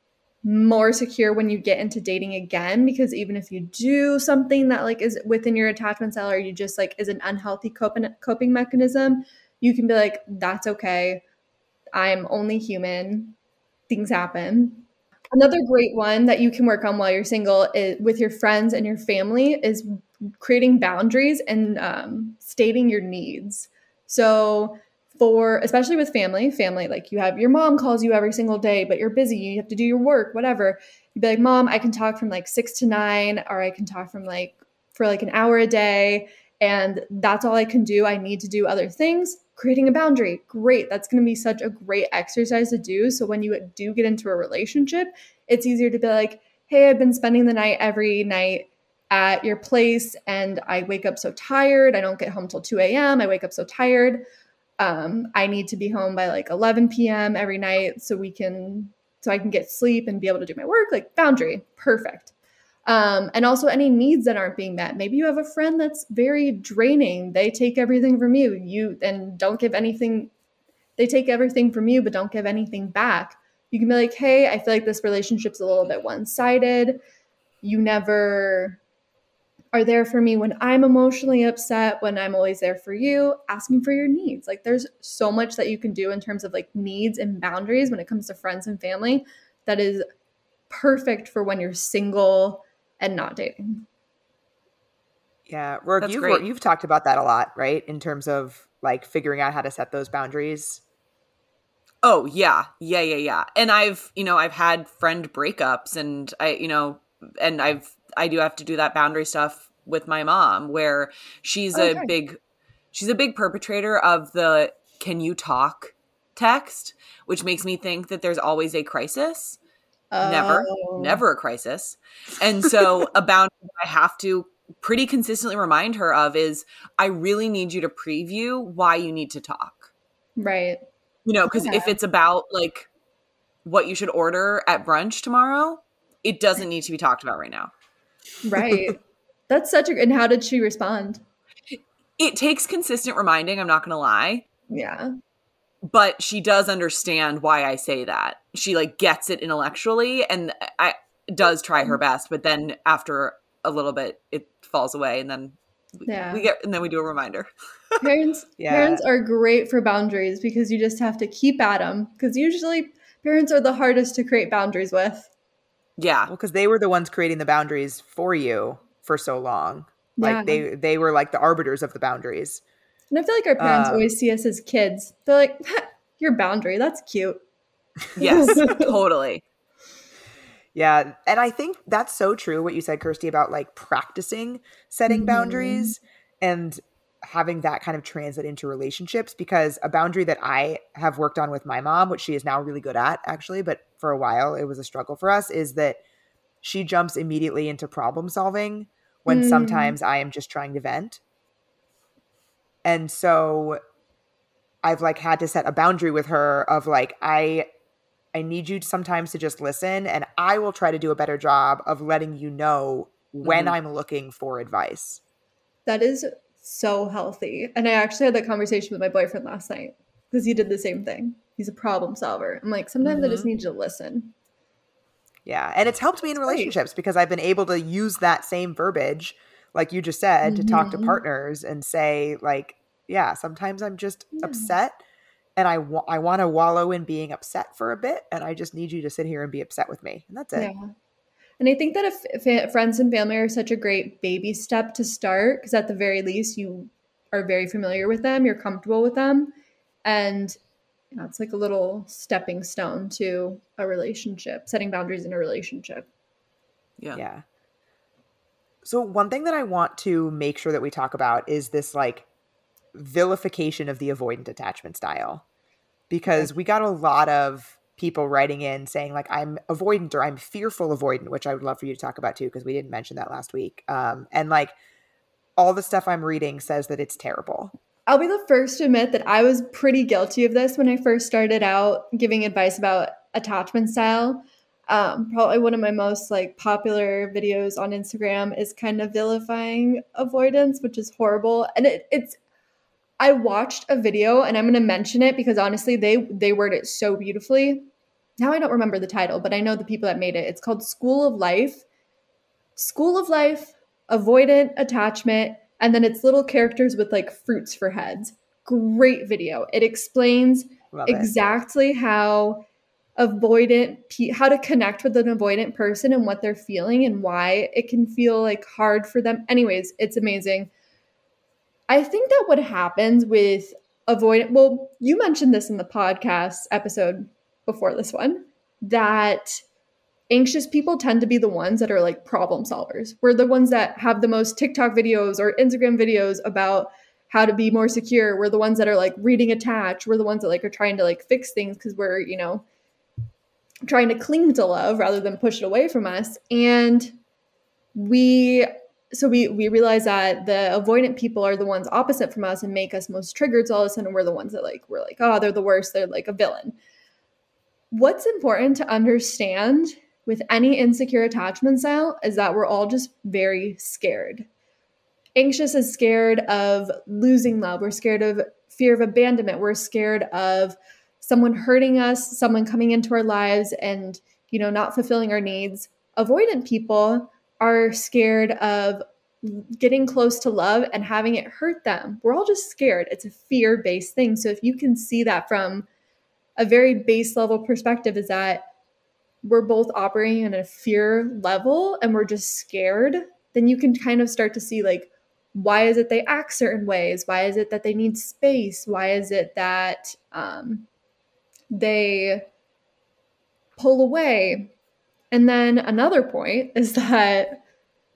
more secure when you get into dating again, because even if you do something that like is within your attachment style or you just like is an unhealthy coping coping mechanism, you can be like, that's okay. I'm only human. Things happen. Another great one that you can work on while you're single is, with your friends and your family, is creating boundaries and um, stating your needs. So for, especially with family, family, like you have your mom calls you every single day, but you're busy, you have to do your work, whatever. You'd be like, Mom, I can talk from like six to nine, or I can talk from like for like an hour a day. And that's all I can do. I need to do other things. Creating a boundary. Great. That's going to be such a great exercise to do. So when you do get into a relationship, it's easier to be like, hey, I've been spending the night every night at your place and I wake up so tired. I don't get home till two a.m. I wake up so tired. Um, I need to be home by like eleven p.m. every night so we can, so I can get sleep and be able to do my work. Like boundary. Perfect. Um, and also any needs that aren't being met. Maybe you have a friend that's very draining. They take everything from you. You and don't give anything. They take everything from you, but don't give anything back. You can be like, hey, I feel like this relationship's a little bit one-sided. You never are there for me when I'm emotionally upset, when I'm always there for you, asking for your needs. Like there's so much that you can do in terms of like needs and boundaries when it comes to friends and family that is perfect for when you're single and not dating. Yeah, Rourke, That's you've great. you've talked about that a lot, right? In terms of like figuring out how to set those boundaries. Oh, yeah. Yeah, yeah, yeah. And I've, you know, I've had friend breakups and I, you know, and I've, I do have to do that boundary stuff with my mom where she's Okay. a big, she's a big perpetrator of the can you talk text, which makes me think that there's always a crisis. Never, Oh. never a crisis. And so a boundary I have to pretty consistently remind her of is I really need you to preview why you need to talk. Right. You know, because Yeah. if it's about like what you should order at brunch tomorrow, it doesn't need to be talked about right now. Right. That's such a, and how did she respond? It takes consistent reminding, I'm not going to lie. Yeah. But she does understand why I say that. She like gets it intellectually and I does try her best, but then after a little bit it falls away and then Yeah. we get and then we do a reminder. Parents Yeah. parents are great for boundaries because you just have to keep at them, because usually parents are the hardest to create boundaries with. Yeah. Well, because they were the ones creating the boundaries for you for so long. Like Yeah. they they were like the arbiters of the boundaries. And I feel like our parents Um, always see us as kids. They're like, your boundary, that's cute. Yes, totally. Yeah. And I think that's so true what you said, Kirsty, about like practicing setting Mhm. boundaries and having that kind of translate into relationships, because a boundary that I have worked on with my mom, which she is now really good at actually, but for a while it was a struggle for us, is that she jumps immediately into problem solving when Mm. sometimes I am just trying to vent. And so I've like had to set a boundary with her of like, I I need you sometimes to just listen, and I will try to do a better job of letting you know when Mhm. I'm looking for advice. That is so healthy. And I actually had that conversation with my boyfriend last night because he did the same thing. He's a problem solver. I'm like, sometimes I just Mhm. need you to listen. Yeah. And it's helped me in It's great. relationships because I've been able to use that same verbiage, like you just said, to talk to Mhm. partners and say, like, yeah, sometimes I'm just Yeah. upset and I, wa- I want to wallow in being upset for a bit, and I just need you to sit here and be upset with me. And that's it. Yeah. And I think that if, if friends and family are such a great baby step to start, because at the very least you are very familiar with them, you're comfortable with them, and you know, it's like a little stepping stone to a relationship, setting boundaries in a relationship. Yeah. Yeah. So one thing that I want to make sure that we talk about is this like vilification of the avoidant attachment style, because we got a lot of people writing in saying like, I'm avoidant or I'm fearful avoidant, which I would love for you to talk about too, because we didn't mention that last week. Um, and like all the stuff I'm reading says that it's terrible. I'll be the first to admit that I was pretty guilty of this when I first started out giving advice about attachment style. Um, probably one of my most like popular videos on Instagram is kind of vilifying avoidance, which is horrible. And it, it's, I watched a video and I'm going to mention it because honestly, they, they word it so beautifully. now I don't remember the title, but I know the people that made it. It's called School of Life. School of Life, Avoidant Attachment, and then it's little characters with like fruits for heads. Great video. It explains Love it. exactly how avoidant pe- how to connect with an avoidant person and what they're feeling and why it can feel like hard for them. Anyways, it's amazing. I think that what happens with avoidant, well, you mentioned this in the podcast episode before this one, that anxious people tend to be the ones that are like problem solvers. We're the ones that have the most TikTok videos or Instagram videos about how to be more secure. We're the ones that are like reading attached. We're the ones that like are trying to like fix things because we're, you know, trying to cling to love rather than push it away from us. And we, so we, we realize that the avoidant people are the ones opposite from us and make us most triggered. So all of a sudden we're the ones that like, we're like, oh, they're the worst. They're like a villain. What's important to understand with any insecure attachment style is that we're all just very scared. Anxious is scared of losing love. We're scared of fear of abandonment. We're scared of someone hurting us, someone coming into our lives and, you know, not fulfilling our needs. Avoidant people are scared of getting close to love and having it hurt them. We're all just scared. It's a fear-based thing. So if you can see that from a very base level perspective, is that we're both operating in a fear level and we're just scared, then you can kind of start to see like, why is it they act certain ways? Why is it that they need space? Why is it that um, they pull away? And then another point is that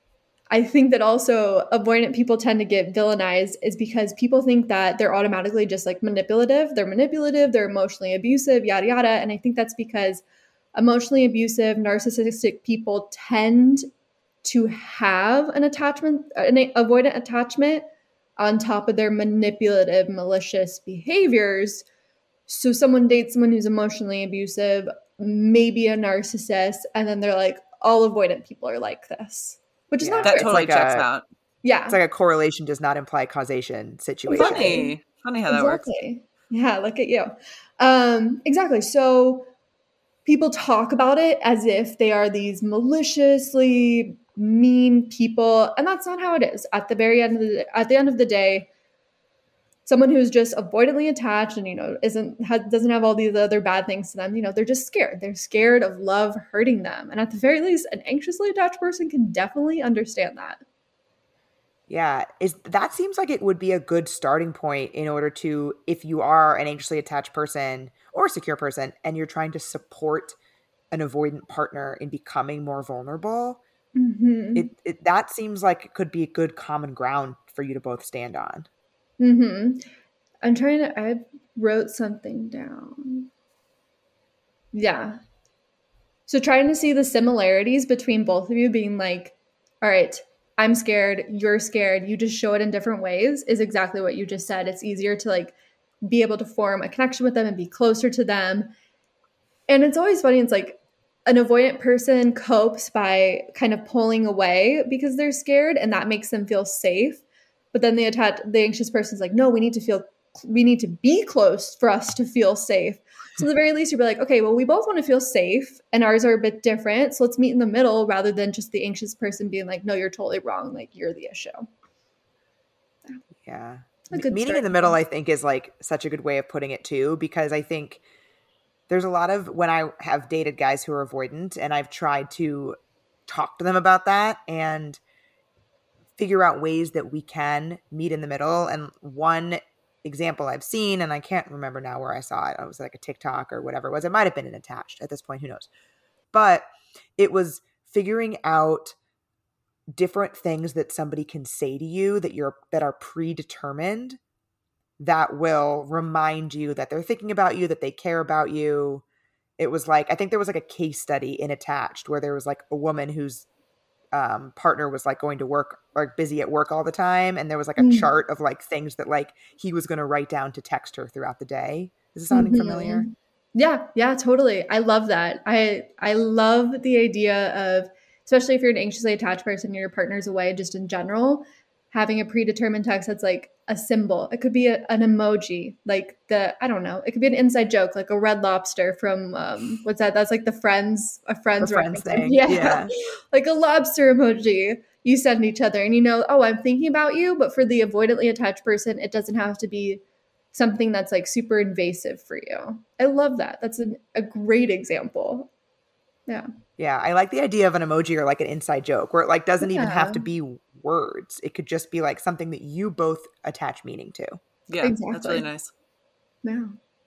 I think that also avoidant people tend to get villainized is because people think that they're automatically just like manipulative. They're manipulative, they're emotionally abusive, yada, yada. And I think that's because emotionally abusive, narcissistic people tend to have an attachment, an avoidant attachment on top of their manipulative, malicious behaviors. So someone dates someone who's emotionally abusive, maybe a narcissist, and then they're like, all avoidant people are like this, which is Yeah. not That fair. totally like checks a- out. Yeah. It's like a correlation does not imply causation situation. Funny. Funny how that works. Exactly. Yeah, look at you. Um, exactly. So people talk about it as if they are these maliciously mean people, and that's not how it is. At the very end of the at the end of the day, someone who's just avoidantly attached and, you know, isn't ha- doesn't have all these other bad things to them, you know, they're just scared. They're scared of love hurting them. And at the very least, an anxiously attached person can definitely understand that. Yeah, is that seems like it would be a good starting point in order to, if you are an anxiously attached person or a secure person and you're trying to support an avoidant partner in becoming more vulnerable, Mm-hmm. it, it that seems like it could be a good common ground for you to both stand on. Mm-hmm. I'm trying to, I wrote something down. Yeah. So trying to see the similarities between both of you being like, all right, I'm scared, you're scared, you just show it in different ways is exactly what you just said. It's easier to like be able to form a connection with them and be closer to them. And it's always funny. It's like an avoidant person copes by kind of pulling away because they're scared and that makes them feel safe. But then the attach, the anxious person's like, no, we need to feel, we need to be close for us to feel safe. So at the very least, you'd be like, okay, well, we both want to feel safe and ours are a bit different. So let's meet in the middle rather than just the anxious person being like, no, you're totally wrong. Like, you're the issue. Yeah. A good Meeting start. in the middle, I think, is like such a good way of putting it too, because I think there's a lot of, when I have dated guys who are avoidant and I've tried to talk to them about that and figure out ways that we can meet in the middle. And one example I've seen, and I can't remember now where I saw it, it was like a TikTok or whatever it was. It might have been an attached at this point, who knows? But it was figuring out different things that somebody can say to you that you're that are predetermined that will remind you that they're thinking about you, that they care about you. It was like, I think there was like a case study in Attached where there was like a woman whose um, partner was like going to work, like busy at work all the time. And there was like a Mm. chart of like things that like he was going to write down to text her throughout the day. Is this sounding Mhm. familiar? Yeah, yeah, totally. I love that. I I love the idea of, especially if you're an anxiously attached person and your partner's away, just in general, having a predetermined text that's like a symbol. It could be a, an emoji, like the, I don't know, it could be an inside joke, like a Red Lobster from, um, what's that? That's like the Friends, a Friends, The Friends reference. thing. Yeah. Yeah. Like a lobster emoji you send each other and you know, oh, I'm thinking about you. But for the avoidantly attached person, it doesn't have to be something that's like super invasive for you. I love that. That's an, a great example. Yeah. Yeah, I like the idea of an emoji or like an inside joke where it like doesn't even have Yeah. to be words. It could just be like something that you both attach meaning to. Yeah, that's Exactly. really nice. Yeah.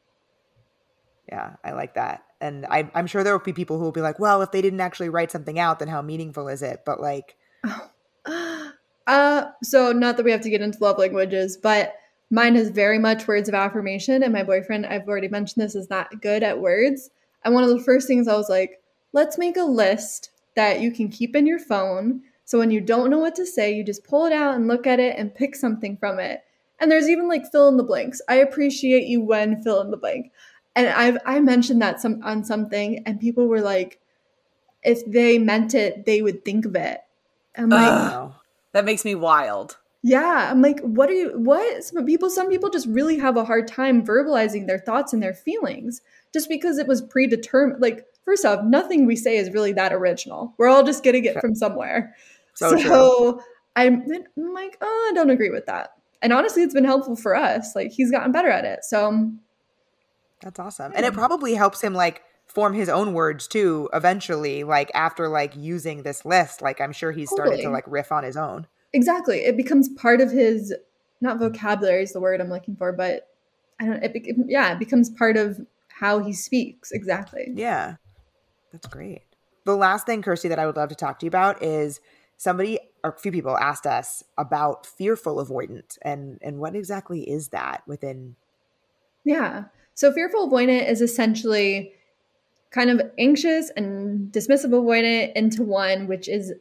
Yeah, I like that. And I, I'm sure there will be people who will be like, well, if they didn't actually write something out, then how meaningful is it? But like, Oh. Uh, so not that we have to get into love languages, but mine is very much words of affirmation. And my boyfriend, I've already mentioned this, is not good at words. And one of the first things I was like, let's make a list that you can keep in your phone. So when you don't know what to say, you just pull it out and look at it and pick something from it. And there's even like fill in the blanks. I appreciate you when fill in the blank. And I've I mentioned that some on something, and people were like, if they meant it, they would think of it. I'm like, Ugh. no. That makes me wild. yeah. I'm like, what are you? What? Some people, some people just really have a hard time verbalizing their thoughts and their feelings, just because it was predetermined. Like, first off, nothing we say is really that original. We're all just getting it from somewhere. So So, I'm, I'm like, oh, I don't agree with that. And honestly, it's been helpful for us. Like, he's gotten better at it. So. That's awesome. And it probably helps him like form his own words too eventually, like after like using this list. Like I'm sure he's started Totally. to like riff on his own. Exactly. It becomes part of his, not vocabulary is the word I'm looking for, but I don't, it, be- yeah, it becomes part of how he speaks. Exactly. Yeah. That's great. The last thing, Kirsty, that I would love to talk to you about is somebody or a few people asked us about fearful avoidant and, and what exactly is that within. Yeah. So fearful avoidant is essentially kind of anxious and dismissive avoidant into one, which is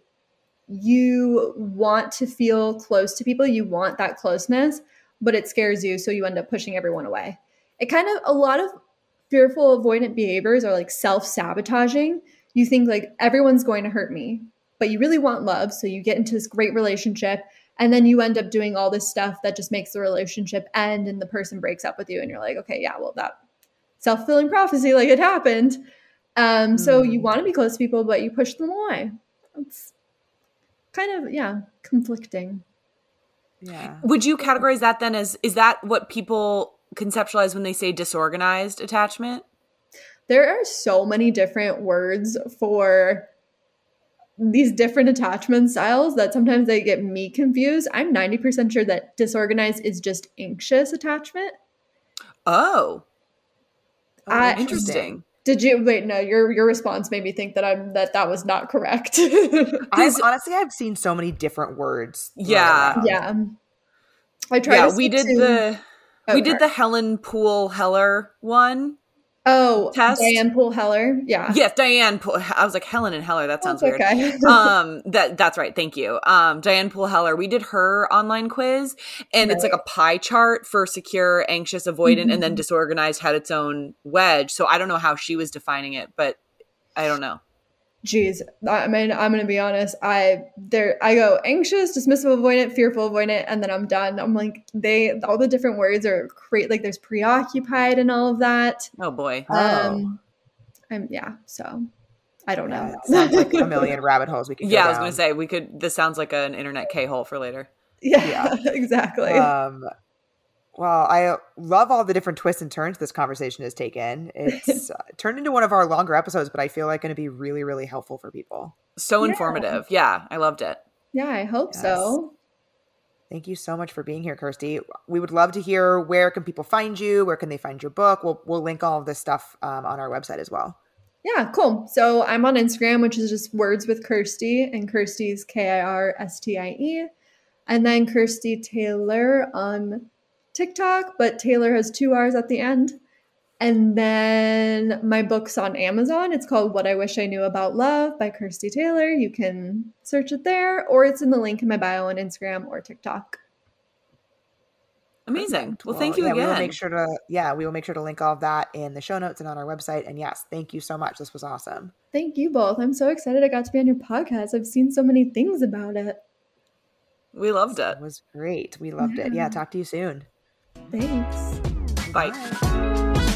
you want to feel close to people. You want that closeness, but it scares you. So you end up pushing everyone away. It kind of, a lot of fearful avoidant behaviors are like self-sabotaging. You think like everyone's going to hurt me, but you really want love. So you get into this great relationship and then you end up doing all this stuff that just makes the relationship end and the person breaks up with you. And you're like, okay, yeah, well, that self-fulfilling prophecy, like it happened. Um, so you want to be close to people, but you push them away. It's kind of, yeah, conflicting. Yeah. Would you categorize that then as, is that what people conceptualize when they say disorganized attachment? There are so many different words for these different attachment styles that sometimes they get me confused. I'm ninety percent sure that disorganized is just anxious attachment. Oh, Oh, I- interesting. Did you wait? No, your your response made me think that I'm that that was not correct. I've honestly, I've seen so many different words. thrown Yeah. around. Yeah, I tried. Yeah, to we stick did to- the Oh, we did sorry. the Helen Poole Heller one. oh test. Diane Poole Heller. Yeah, Yes, Diane Poole. I was like Helen and Heller. That sounds That's weird. okay. um, that that's right. Thank you. Um, Diane Poole Heller. We did her online quiz, and it's like a pie chart for secure, anxious, avoidant, and then Mhm. disorganized had its own wedge. So I don't know how she was defining it, but I don't know. Jeez, I mean, I'm gonna be honest. I there, I go anxious, dismissive, avoidant, fearful, avoidant, and then I'm done. I'm like, they all the different words are great. Like there's preoccupied and all of that. Oh boy. Um, I'm yeah. So I don't Yeah, know. it sounds like a million rabbit holes we could. Yeah, go I was gonna down. say we could. This sounds like an internet K hole for later. yeah, Yeah. exactly. Um, well, I love all the different twists and turns this conversation has taken. It's uh, turned into one of our longer episodes, but I feel like going to be really, really helpful for people. So Yeah. informative. Yeah, I loved it. yeah, I hope Yes. so. Thank you so much for being here, Kirsty. We would love to hear where can people find you? Where can they find your book? We'll we'll link all of this stuff um, on our website as well. Yeah, cool. So I'm on Instagram, which is just Words with Kirsty, and Kirsty's K I R S T I E, and then Kirsty Taylor on TikTok, but Taylor has two R's at the end. And then my book's on Amazon. It's called What I Wish I Knew About Love by Kirsty Taylor. You can search it there, or it's in the link in my bio on Instagram or TikTok. Amazing. Well, thank you yeah, again. We will make sure to yeah, we will make sure to link all of that in the show notes and on our website. And yes, thank you so much. This was awesome. Thank you both. I'm so excited I got to be on your podcast. I've seen so many things about it. We loved it. It was great. We loved Yeah. it. Yeah, talk to you soon. Thanks. Bye. Bye.